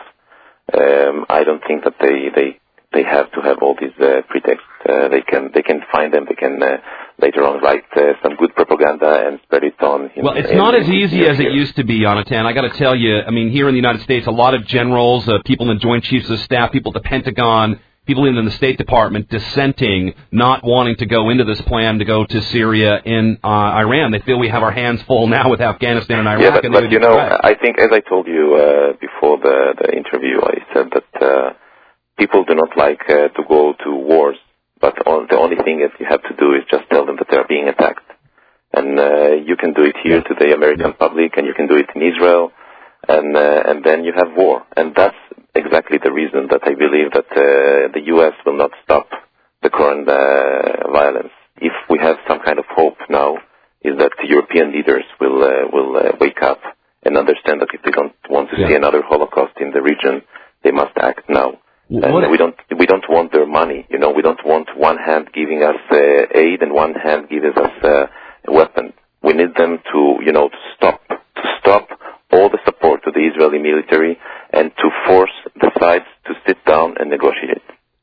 Um, I don't think that they they, they have to have all these uh, pretexts. Uh, they can they can find them. They can uh, later on write uh, some good propaganda and spread it on. In, well, it's in, not as in, easy in as it used to be, Yonatan. I got to tell you. I mean, here in the United States, a lot of generals, uh, people in Joint Chiefs of Staff, people at the Pentagon, people in the State Department dissenting, not wanting to go into this plan to go to Syria and uh, Iran. They feel we have our hands full now with Afghanistan and Iraq. Yeah, but, and but you know, I think, as I told you uh, before the, the interview, I said that uh, people do not like uh, to go to wars, but all, the only thing that you have to do is just tell them that they are being attacked. And uh, you can do it here to the American public, and you can do it in Israel, and uh, and then you have war. And that's exactly the reason that I believe that uh, the U S will not stop the current uh, violence. If we have some kind of hope now, is that the European leaders will uh, will uh, wake up and understand that if they don't want to yeah. see another Holocaust in the region, they must act now. And we don't we don't want their money. You know, we don't want one hand giving us uh, aid and one hand giving us uh, a weapon. We need them to, you know, to stop to stop all the support to the Israeli military and to force the sides to sit down and negotiate.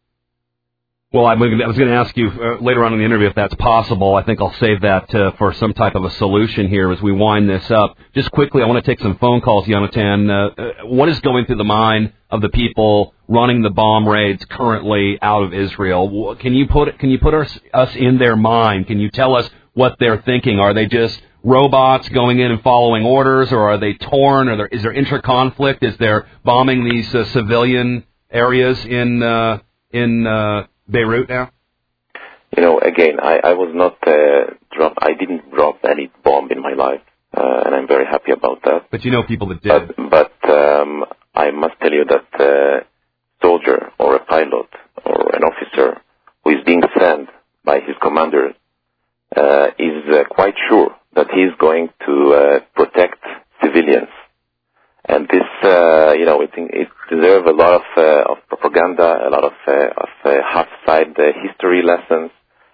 Well, I was going to ask you uh, later on in the interview if that's possible. I think I'll save that uh, for some type of a solution here as we wind this up. Just quickly, I want to take some phone calls, Yonatan. Uh, uh, what is going through the mind of the people running the bomb raids currently out of Israel? Can you put can you put us, us in their mind? Can you tell us what they're thinking? Are they just robots going in and following orders, or are they torn? Or there, is there inter-conflict? Is there bombing these uh, civilian areas in uh, in uh, Beirut now? You know, again, I, I was not uh, drop. I didn't drop any bomb in my life, uh, and I'm very happy about that. But you know people that did. But, but um, I must tell you that a soldier or a pilot or an officer who is being sent by his commander uh, is uh, quite sure that he's going to uh, protect civilians. And this, uh, you know, it, it deserves a lot of, uh, of propaganda, a lot of, uh, of uh, half-side uh, history lessons.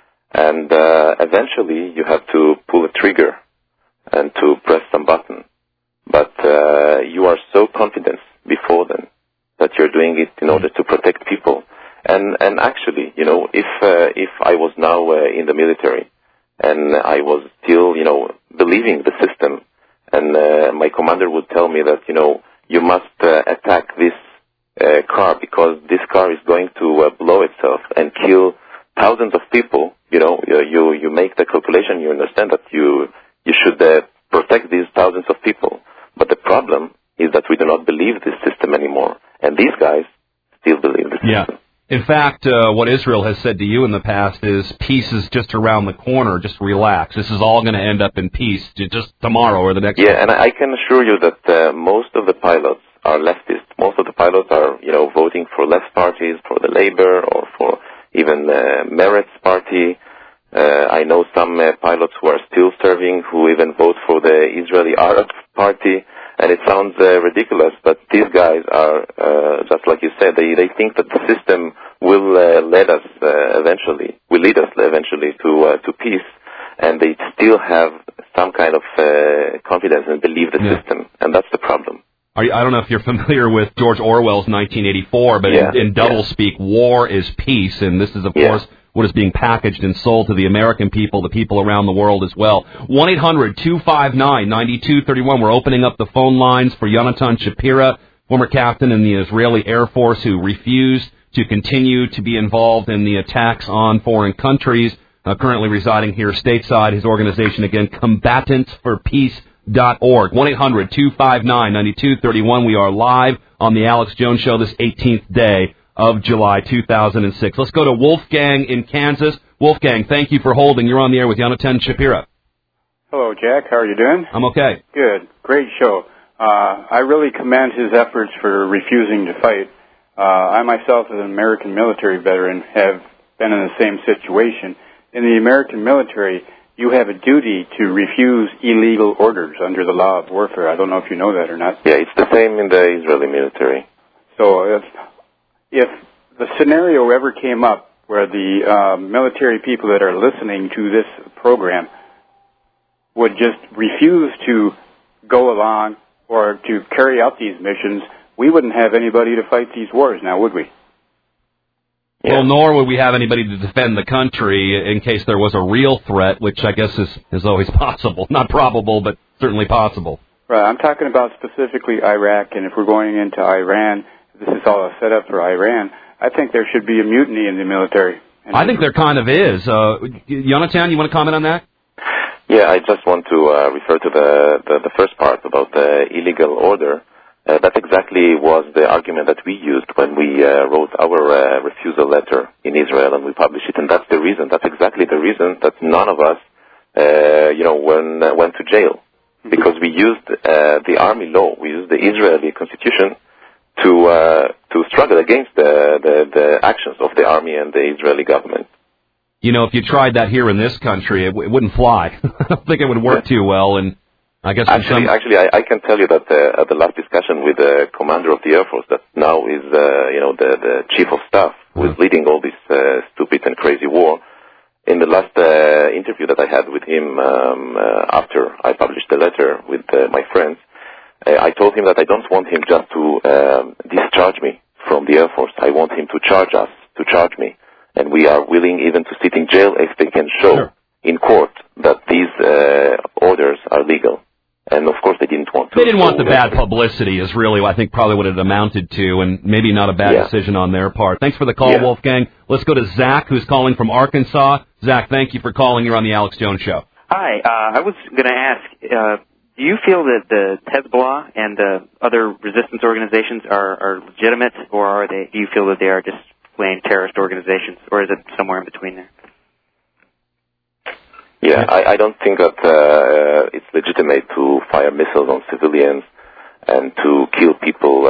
And uh, eventually you have to pull a trigger and to press some button. But uh, you are so confident before then that you're doing it in order to protect people. And and actually, you know, if uh, if I was now uh, in the military and I was still, you know, believing the system, and uh, my commander would tell me that, you know, you must uh, attack this uh, car because this car is going to uh, blow itself and kill thousands of people, you know, you you make the calculation, you understand that you you should uh, protect these thousands of people. But the problem is that we do not believe this system anymore, and these guys still believe the system. Yeah. In fact, uh, what Israel has said to you in the past is peace is just around the corner. Just relax. This is all going to end up in peace just tomorrow or the next Yeah, day. and I can assure you that uh, most of the pilots are leftist. Most of the pilots are, you know, voting for left parties, for the Labour or for even uh, Meretz party. Uh, I know some uh, pilots who are still serving who even vote for the Israeli Arab party. And it sounds uh, ridiculous, but these guys are, uh, just like you said, they, they think that the system will uh, lead us uh, eventually, will lead us eventually to uh, to peace, and they still have some kind of uh, confidence and believe the Yeah. system, and that's the problem. Are you, I don't know if you're familiar with George Orwell's nineteen eighty-four, but Yeah. in, in doublespeak, war is peace, and this is, of Yeah. course, what is being packaged and sold to the American people, the people around the world as well. one eight hundred two five nine nine two three one. We're opening up the phone lines for Yonatan Shapira, former captain in the Israeli Air Force who refused to continue to be involved in the attacks on foreign countries, uh, currently residing here stateside. His organization, again, combatants for peace dot org. one eight hundred two five nine nine two three one. We are live on the Alex Jones Show this eighteenth day of July two thousand six. Let's go to Wolfgang in Kansas. Wolfgang, thank you for holding. You're on the air with Yonatan Shapira. Hello, Jack. How are you doing? I'm okay. Good. Great show. Uh, I really commend his efforts for refusing to fight. Uh, I myself, as an American military veteran, have been in the same situation. In the American military, you have a duty to refuse illegal orders under the law of warfare. I don't know if you know that or not. Yeah, it's the same in the Israeli military. So if, if the scenario ever came up where the uh, military people that are listening to this program would just refuse to go along or to carry out these missions, we wouldn't have anybody to fight these wars now, would we? Well, nor would we have anybody to defend the country in case there was a real threat, which I guess is, is always possible. Not probable, but certainly possible. Right. I'm talking about specifically Iraq, and if we're going into Iran, this is all a setup for Iran, I think there should be a mutiny in the military. And I think there kind of is. Uh, Yonatan, you want to comment on that? Yeah, I just want to uh, refer to the, the, the first part about the illegal order. Uh, that exactly was the argument that we used when we uh, wrote our uh, refusal letter in Israel, and we published it. And that's the reason. That's exactly the reason that none of us, uh, you know, went, uh, went to jail. Because we used uh, the army law, we used the Israeli constitution to uh, to struggle against the, the, the actions of the army and the Israeli government. You know, if you tried that here in this country, it, w- it wouldn't fly. I don't think it would work too well, and I guess Actually, some... actually, I, I can tell you that uh, at the last discussion with the commander of the Air Force, that now is, uh, you know, the, the chief of staff who is leading all this uh, stupid and crazy war. In the last uh, interview that I had with him um, uh, after I published the letter with uh, my friends, uh, I told him that I don't want him just to um, discharge me from the Air Force. I want him to charge us, to charge me. And we are willing even to sit in jail if they can show sure. in court that these uh, orders are legal. And, of course, they didn't want to. They didn't want the bad publicity is really, I think, probably what it amounted to, and maybe not a bad yeah. decision on their part. Thanks for the call, yeah. Wolfgang. Let's go to Zach, who's calling from Arkansas. Zach, thank you for calling. You're on the Alex Jones Show. Hi. Uh, I was going to ask, uh, do you feel that the Hezbollah and the other resistance organizations are, are legitimate, or are they? Do you feel that they are just plain terrorist organizations, or is it somewhere in between there? Yeah, I, I don't think that uh, it's legitimate to fire missiles on civilians and to kill people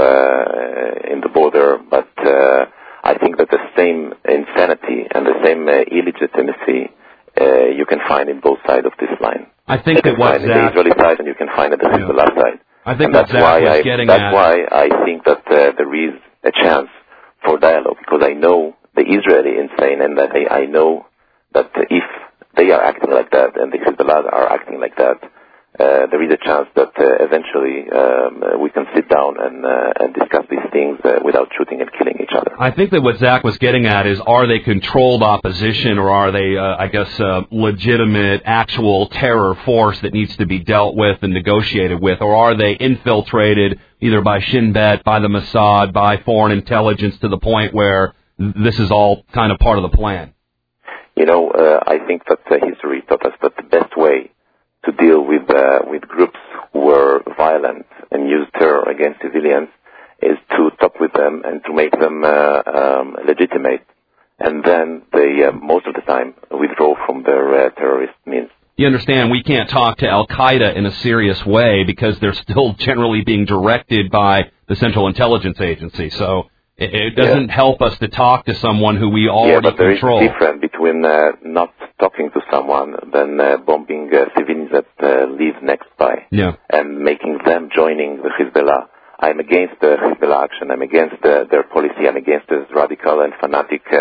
uh, in the border, but uh, I think that the same insanity and the same uh, illegitimacy uh, you can find in both sides of this line. I think you that can what find in the Zach, Israeli side and you can find it on the Hezbollah side. I think and what that's Zach why was I, getting that's at. why I think that uh, there is a chance for dialogue, because I know the Israeli insane, and that I, I know that if they are acting like that and the Hezbollah are acting like that, uh, there is a chance that uh, eventually um, uh, we can sit down and, uh, and discuss these things uh, without shooting and killing each other. I think that what Zach was getting at is, are they controlled opposition, or are they, uh, I guess, uh, legitimate, actual terror force that needs to be dealt with and negotiated with, or are they infiltrated either by Shin Bet, by the Mossad, by foreign intelligence to the point where this is all kind of part of the plan? You know, uh, I think that uh, history taught us that the best way to deal with uh, with groups who were violent and used terror against civilians is to talk with them and to make them uh, um, legitimate, and then they uh, most of the time withdraw from their uh, terrorist means. You understand, we can't talk to Al-Qaeda in a serious way because they're still generally being directed by the Central Intelligence Agency, so it, it doesn't yeah. help us to talk to someone who we already yeah, but there control. is a difference between uh, not talking to someone than uh, bombing uh, civilians that uh, live next by yeah. and making them joining the Hezbollah. I'm against the Hezbollah action. I'm against uh, their policy. I'm against this radical and fanatic uh,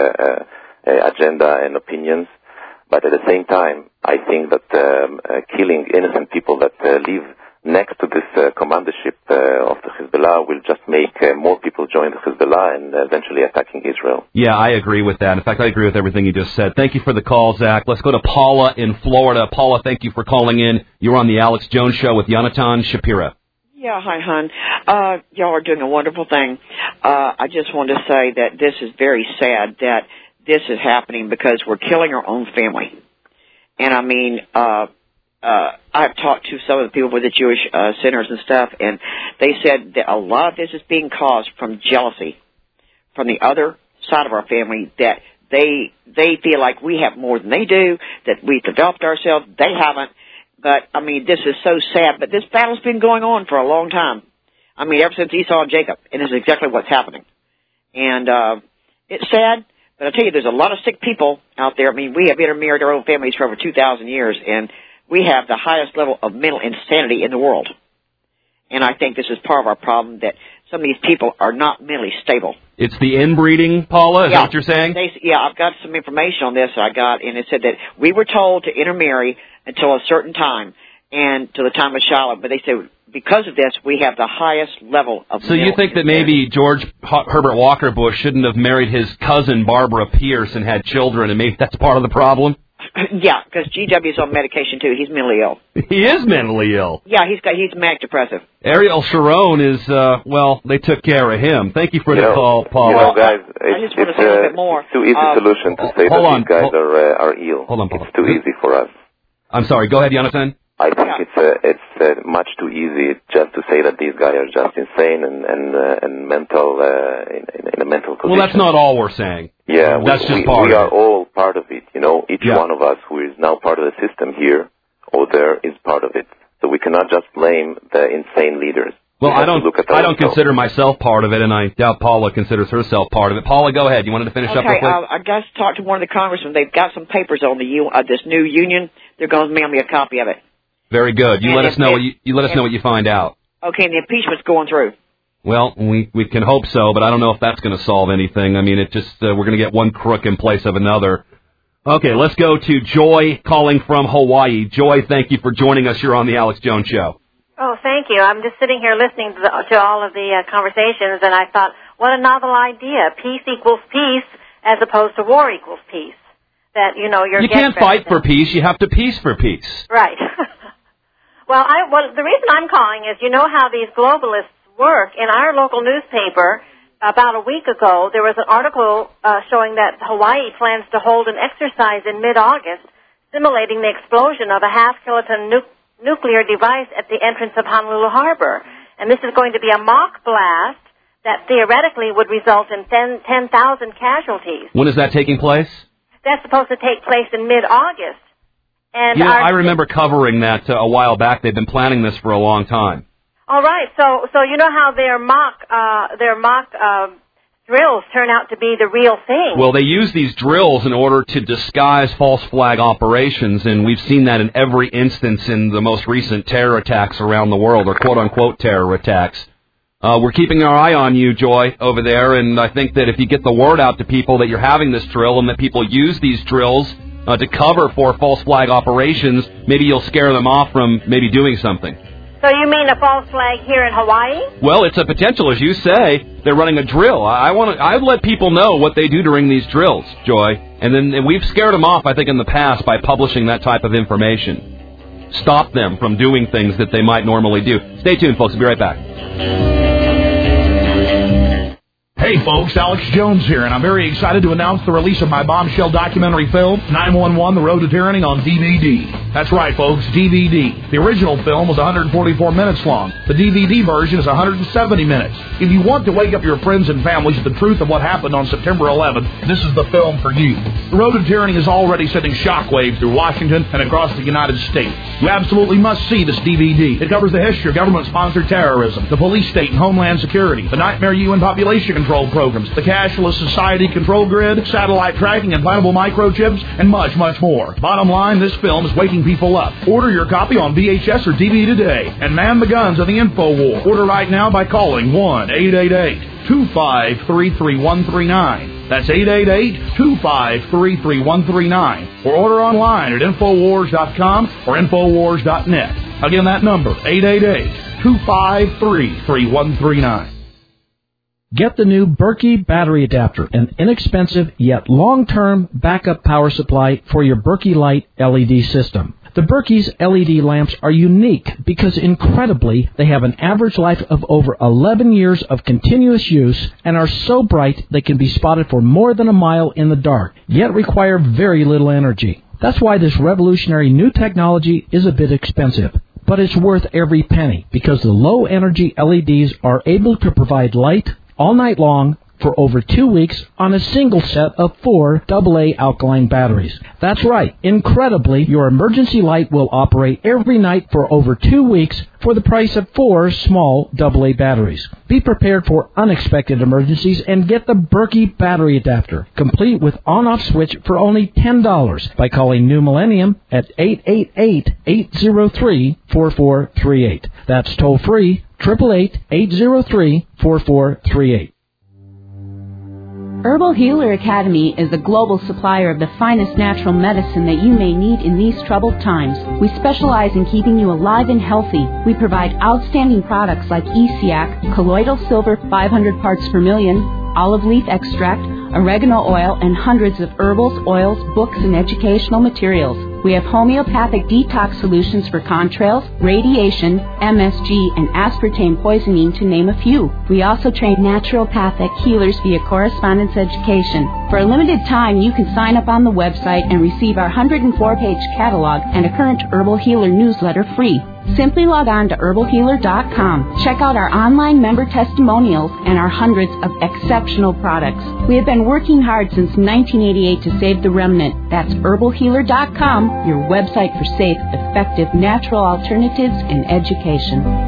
uh, agenda and opinions. But at the same time, I think that um, uh, killing innocent people that uh, live next to this uh, commandership uh, of the Hezbollah will just make uh, more people join the Hezbollah and eventually attacking Israel. Yeah, I agree with that. In fact, I agree with everything you just said. Thank you for the call, Zach. Let's go to Paula in Florida. Paula, thank you for calling in. You're on the Alex Jones Show with Yonatan Shapira. Yeah, hi, hon. Uh, y'all are doing a wonderful thing. Uh, I just wanted to say that this is very sad that this is happening because we're killing our own family. And I mean, uh, uh, I've talked to some of the people with the Jewish uh, centers and stuff, and they said that a lot of this is being caused from jealousy from the other side of our family, that they they feel like we have more than they do, that we've developed ourselves, they haven't. But, I mean, this is so sad, but this battle's been going on for a long time. I mean, ever since Esau and Jacob, and this is exactly what's happening. And uh, it's sad, but I tell you, there's a lot of sick people out there. I mean, we have intermarried our own families for over two thousand years, and we have the highest level of mental insanity in the world. And I think this is part of our problem, that some of these people are not mentally stable. It's the inbreeding, Paula? Is yeah, that what you're saying? They, yeah, I've got some information on this I got, and it said that we were told to intermarry until a certain time, and to the time of Shiloh. But they said because of this, we have the highest level of. So you think that maybe George H- Herbert Walker Bush shouldn't have married his cousin Barbara Pierce and had children, and maybe that's part of the problem? Yeah, because G W is on medication too. He's mentally ill. He is mentally ill. Yeah, he's got he's manic depressive. Ariel Sharon is uh well, they took care of him. Thank you for you the know, call, Paula. You know, guys, I it's, just want to it's, say a uh, little bit more. It's too easy uh, solution to say that on. these guys hold, are uh, are ill. Hold on, Paula. It's too easy for us. I'm sorry. Go ahead, Jonathan. I think yeah. it's uh, it's uh, much too easy just to say that these guys are just insane and and uh, and mental uh, in, in a mental condition. Well, that's not all we're saying. Yeah, that's we, just we, part we of are it. all part of it. You know, each yeah. one of us who is now part of the system here or there is part of it. So we cannot just blame the insane leaders. Well, we I don't. Look at I don't ourselves. consider myself part of it, and I doubt Paula considers herself part of it. Paula, go ahead. You wanted to finish okay, up real quick? uh, I just talked to one of the congressmen. They've got some papers on the U, uh, this new union. They're going to mail me a copy of it. Very good. You and let if, us know. If, what you, you let us know what you find out. Okay, and the impeachment's going through. Well, we we can hope so, but I don't know if that's going to solve anything. I mean, it just uh, we're going to get one crook in place of another. Okay, let's go to Joy calling from Hawaii. Joy, thank you for joining us. You're on the Alex Jones Show. Oh, thank you. I'm just sitting here listening to, the, to all of the uh, conversations, and I thought, what a novel idea. Peace equals peace as opposed to war equals peace. That, you know, you're You can't fight for peace. You have to peace for peace. Right. well, I, well, the reason I'm calling is, you know how these globalists work. In our local newspaper, about a week ago, there was an article uh, showing that Hawaii plans to hold an exercise in mid-August simulating the explosion of a half-kiloton nu- nuclear device at the entrance of Honolulu Harbor. And this is going to be a mock blast that theoretically would result in ten thousand casualties. When is that taking place? That's supposed to take place in mid-August. And You know, our, I remember covering that uh, a while back. They've been planning this for a long time. All right, so so you know how their mock uh, their mock uh, drills turn out to be the real thing. Well, they use these drills in order to disguise false flag operations, and we've seen that in every instance in the most recent terror attacks around the world, or quote-unquote terror attacks. Uh, we're keeping our eye on you, Joy, over there, and I think that if you get the word out to people that you're having this drill and that people use these drills uh, to cover for false flag operations, maybe you'll scare them off from maybe doing something. So you mean a false flag here in Hawaii? Well, it's a potential, as you say. They're running a drill. I want to. I've let people know what they do during these drills, Joy, and then and we've scared them off, I think, in the past by publishing that type of information. Stop them from doing things that they might normally do. Stay tuned, folks. We'll be right back. Hey folks, Alex Jones here, and I'm very excited to announce the release of my bombshell documentary film, nine one one, The Road to Tyranny, on D V D. That's right folks, D V D. The original film was one hundred forty-four minutes long. The D V D version is one hundred seventy minutes. If you want to wake up your friends and families with the truth of what happened on September eleventh, this is the film for you. The Road to Tyranny is already sending shockwaves through Washington and across the United States. You absolutely must see this D V D. It covers the history of government-sponsored terrorism, the police state and homeland security, the nightmare U N population control programs, the cashless society control grid, satellite tracking, implantable microchips, and much, much more. Bottom line, this film is waking people up. Order your copy on V H S or D V D today, and man the guns of the info war. Order right now by calling one eight eight eight, two five three, three one three nine. That's eight eight eight, two five three, three one three nine. Or order online at infowars dot com or infowars dot net. Again, that number, eight eight eight, two five three, three one three nine. Get the new Berkey battery adapter, an inexpensive yet long-term backup power supply for your Berkey Light L E D system. The Berkey's L E D lamps are unique because, incredibly, they have an average life of over eleven years of continuous use and are so bright they can be spotted for more than a mile in the dark, yet require very little energy. That's why this revolutionary new technology is a bit expensive. But it's worth every penny because the low-energy L E Ds are able to provide light all night long for over two weeks on a single set of four double A alkaline batteries. That's right. Incredibly, your emergency light will operate every night for over two weeks for the price of four small double A batteries. Be prepared for unexpected emergencies and get the Berkey battery adapter, complete with on-off switch for only ten dollars by calling New Millennium at eight eight eight, eight zero three, four four three eight. That's toll free, eight eight eight, eight zero three, four four three eight. Herbal Healer Academy is a global supplier of the finest natural medicine that you may need in these troubled times. We specialize in keeping you alive and healthy. We provide outstanding products like E C A C, colloidal silver five hundred parts per million, olive leaf extract, oregano oil, and hundreds of herbals, oils, books, and educational materials. We have homeopathic detox solutions for contrails, radiation, M S G, and aspartame poisoning, to name a few. We also train naturopathic healers via correspondence education. For a limited time, you can sign up on the website and receive our one hundred four page catalog and a current Herbal Healer newsletter free. Simply log on to herbal healer dot com. Check out our online member testimonials and our hundreds of exceptional products. We have been working hard since nineteen eighty-eight to save the remnant. That's herbal healer dot com, your website for safe, effective, natural alternatives and education.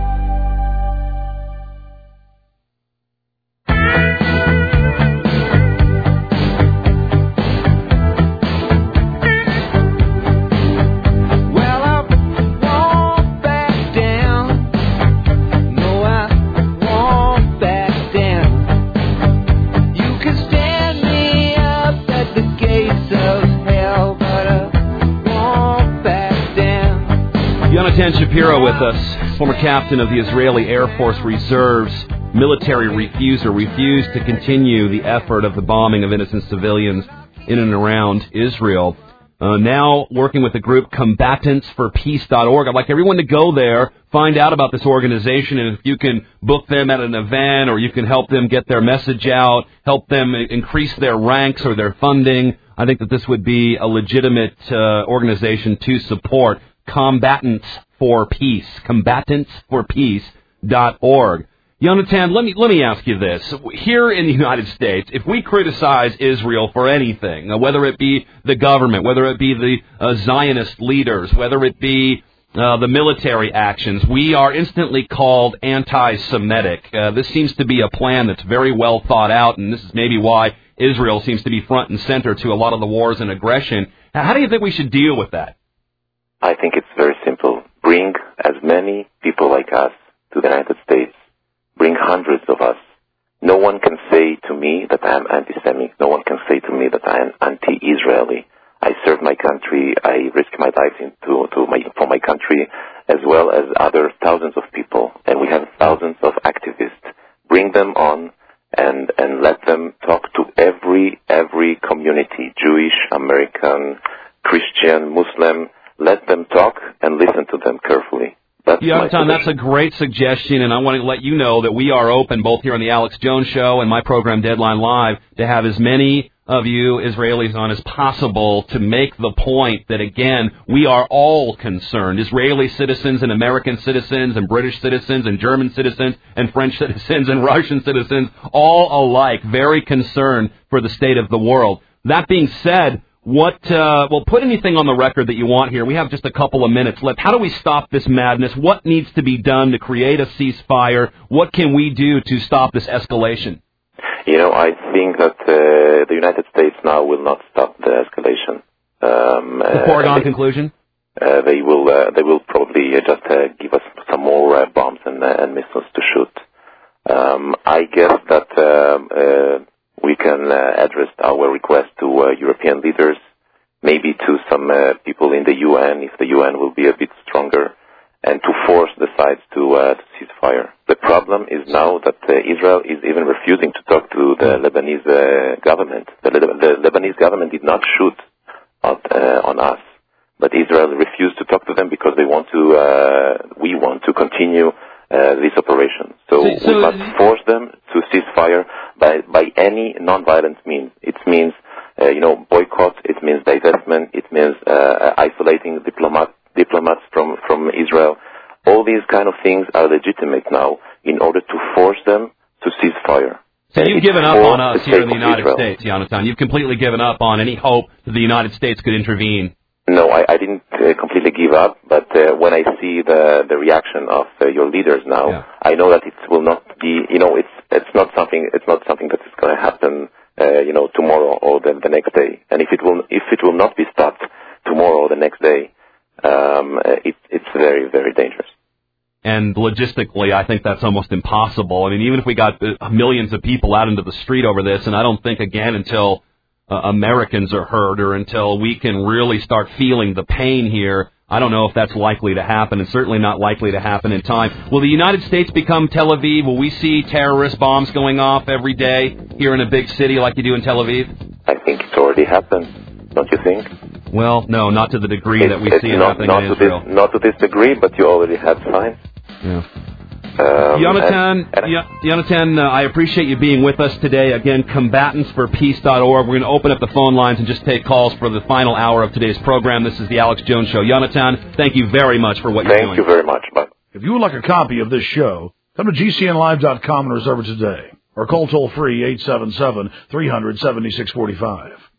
Yonatan Shapiro with us, former captain of the Israeli Air Force Reserve's military refuser, refused to continue the effort of the bombing of innocent civilians in and around Israel. Uh, now working with the group combatants for peace dot org. I'd like everyone to go there, find out about this organization, and if you can book them at an event or you can help them get their message out, help them increase their ranks or their funding, I think that this would be a legitimate uh, organization to support. Combatants for Peace, combatants for peace dot org. Yonatan, let me let me ask you this. Here in the United States, if we criticize Israel for anything, whether it be the government, whether it be the uh, Zionist leaders, whether it be uh, the military actions, we are instantly called anti-Semitic. Uh, this seems to be a plan that's very well thought out, and this is maybe why Israel seems to be front and center to a lot of the wars and aggression. How do you think we should deal with that? I think it's very simple. Bring as many people like us to the United States. Bring hundreds of us. No one can say to me that I am anti-Semitic. No one can say to me that I am anti-Israeli. I serve my country. I risk my life into, to my, for my country, as well as other thousands of people. And we have thousands of activists. Bring them on and, and let them talk to every, every community, Jewish, American, Christian, Muslim. Let them talk and listen to them carefully. That's Yonatan, that's a great suggestion, and I want to let you know that we are open, both here on the Alex Jones Show and my program Deadline Live, to have as many of you Israelis on as possible to make the point that, again, we are all concerned. Israeli citizens and American citizens and British citizens and German citizens and French citizens and Russian citizens, all alike, very concerned for the state of the world. That being said, What, uh, well, put anything on the record that you want here. We have just a couple of minutes left. How do we stop this madness? What needs to be done to create a ceasefire? What can we do to stop this escalation? You know, I think that uh, the United States now will not stop the escalation. Um, the foregone uh, conclusion? Uh, they will uh, they will probably uh, just uh, give us some more uh, bombs and, uh, and missiles to shoot. Um, I guess that um, uh, we can uh, address our request to uh, European leaders, maybe to some uh, people in the U N, if the U N will be a bit stronger, and to force the sides to, uh, to cease fire. The problem is now that uh, Israel is even refusing to talk to the Lebanese uh, government. The, the Lebanese government did not shoot at, uh, on us, but Israel refused to talk to them because they want to. Uh, we want to continue uh, this operation. So, so, so we must force them to cease fire by by any non-violent means. It means, uh, you know, boycott. It means divestment. It means uh, isolating diplomat, diplomats from, from Israel. All these kind of things are legitimate now in order to force them to cease fire. So you've given up on us here in the United States, Yonatan. You've completely given up on any hope that the United States could intervene. No, I, I didn't uh, completely give up, but uh, when I see the the reaction of uh, your leaders now, yeah. I know that it will not be, you know, it's it's not something it's not something that is going to happen, uh, you know, tomorrow or the, the next day. And if it will if it will not be stopped tomorrow or the next day, um, it, it's very very dangerous. And logistically, I think that's almost impossible. I mean, even if we got millions of people out into the street over this, and I don't think again until Uh, Americans are hurt or until we can really start feeling the pain here, I don't know if that's likely to happen, and certainly not likely to happen in time. Will the United States become Tel Aviv? Will we see terrorist bombs going off every day here in a big city like you do in Tel Aviv? I think it's already happened, don't you think? Well, no, not to the degree it's, that we see it not, happening not in to Israel. This, not to this degree, but you already had signs. Yeah. Um, Yonatan, and, and Yonatan, uh, I appreciate you being with us today. Again, combatants for peace dot org. We're going to open up the phone lines and just take calls for the final hour of today's program. This is the Alex Jones Show. Yonatan, thank you very much for what you're thank doing. Thank you very much. Bye. If you would like a copy of this show, come to G C N live dot com and reserve it today. Or call toll-free eight seven seven, three hundred, seventy-six forty-five.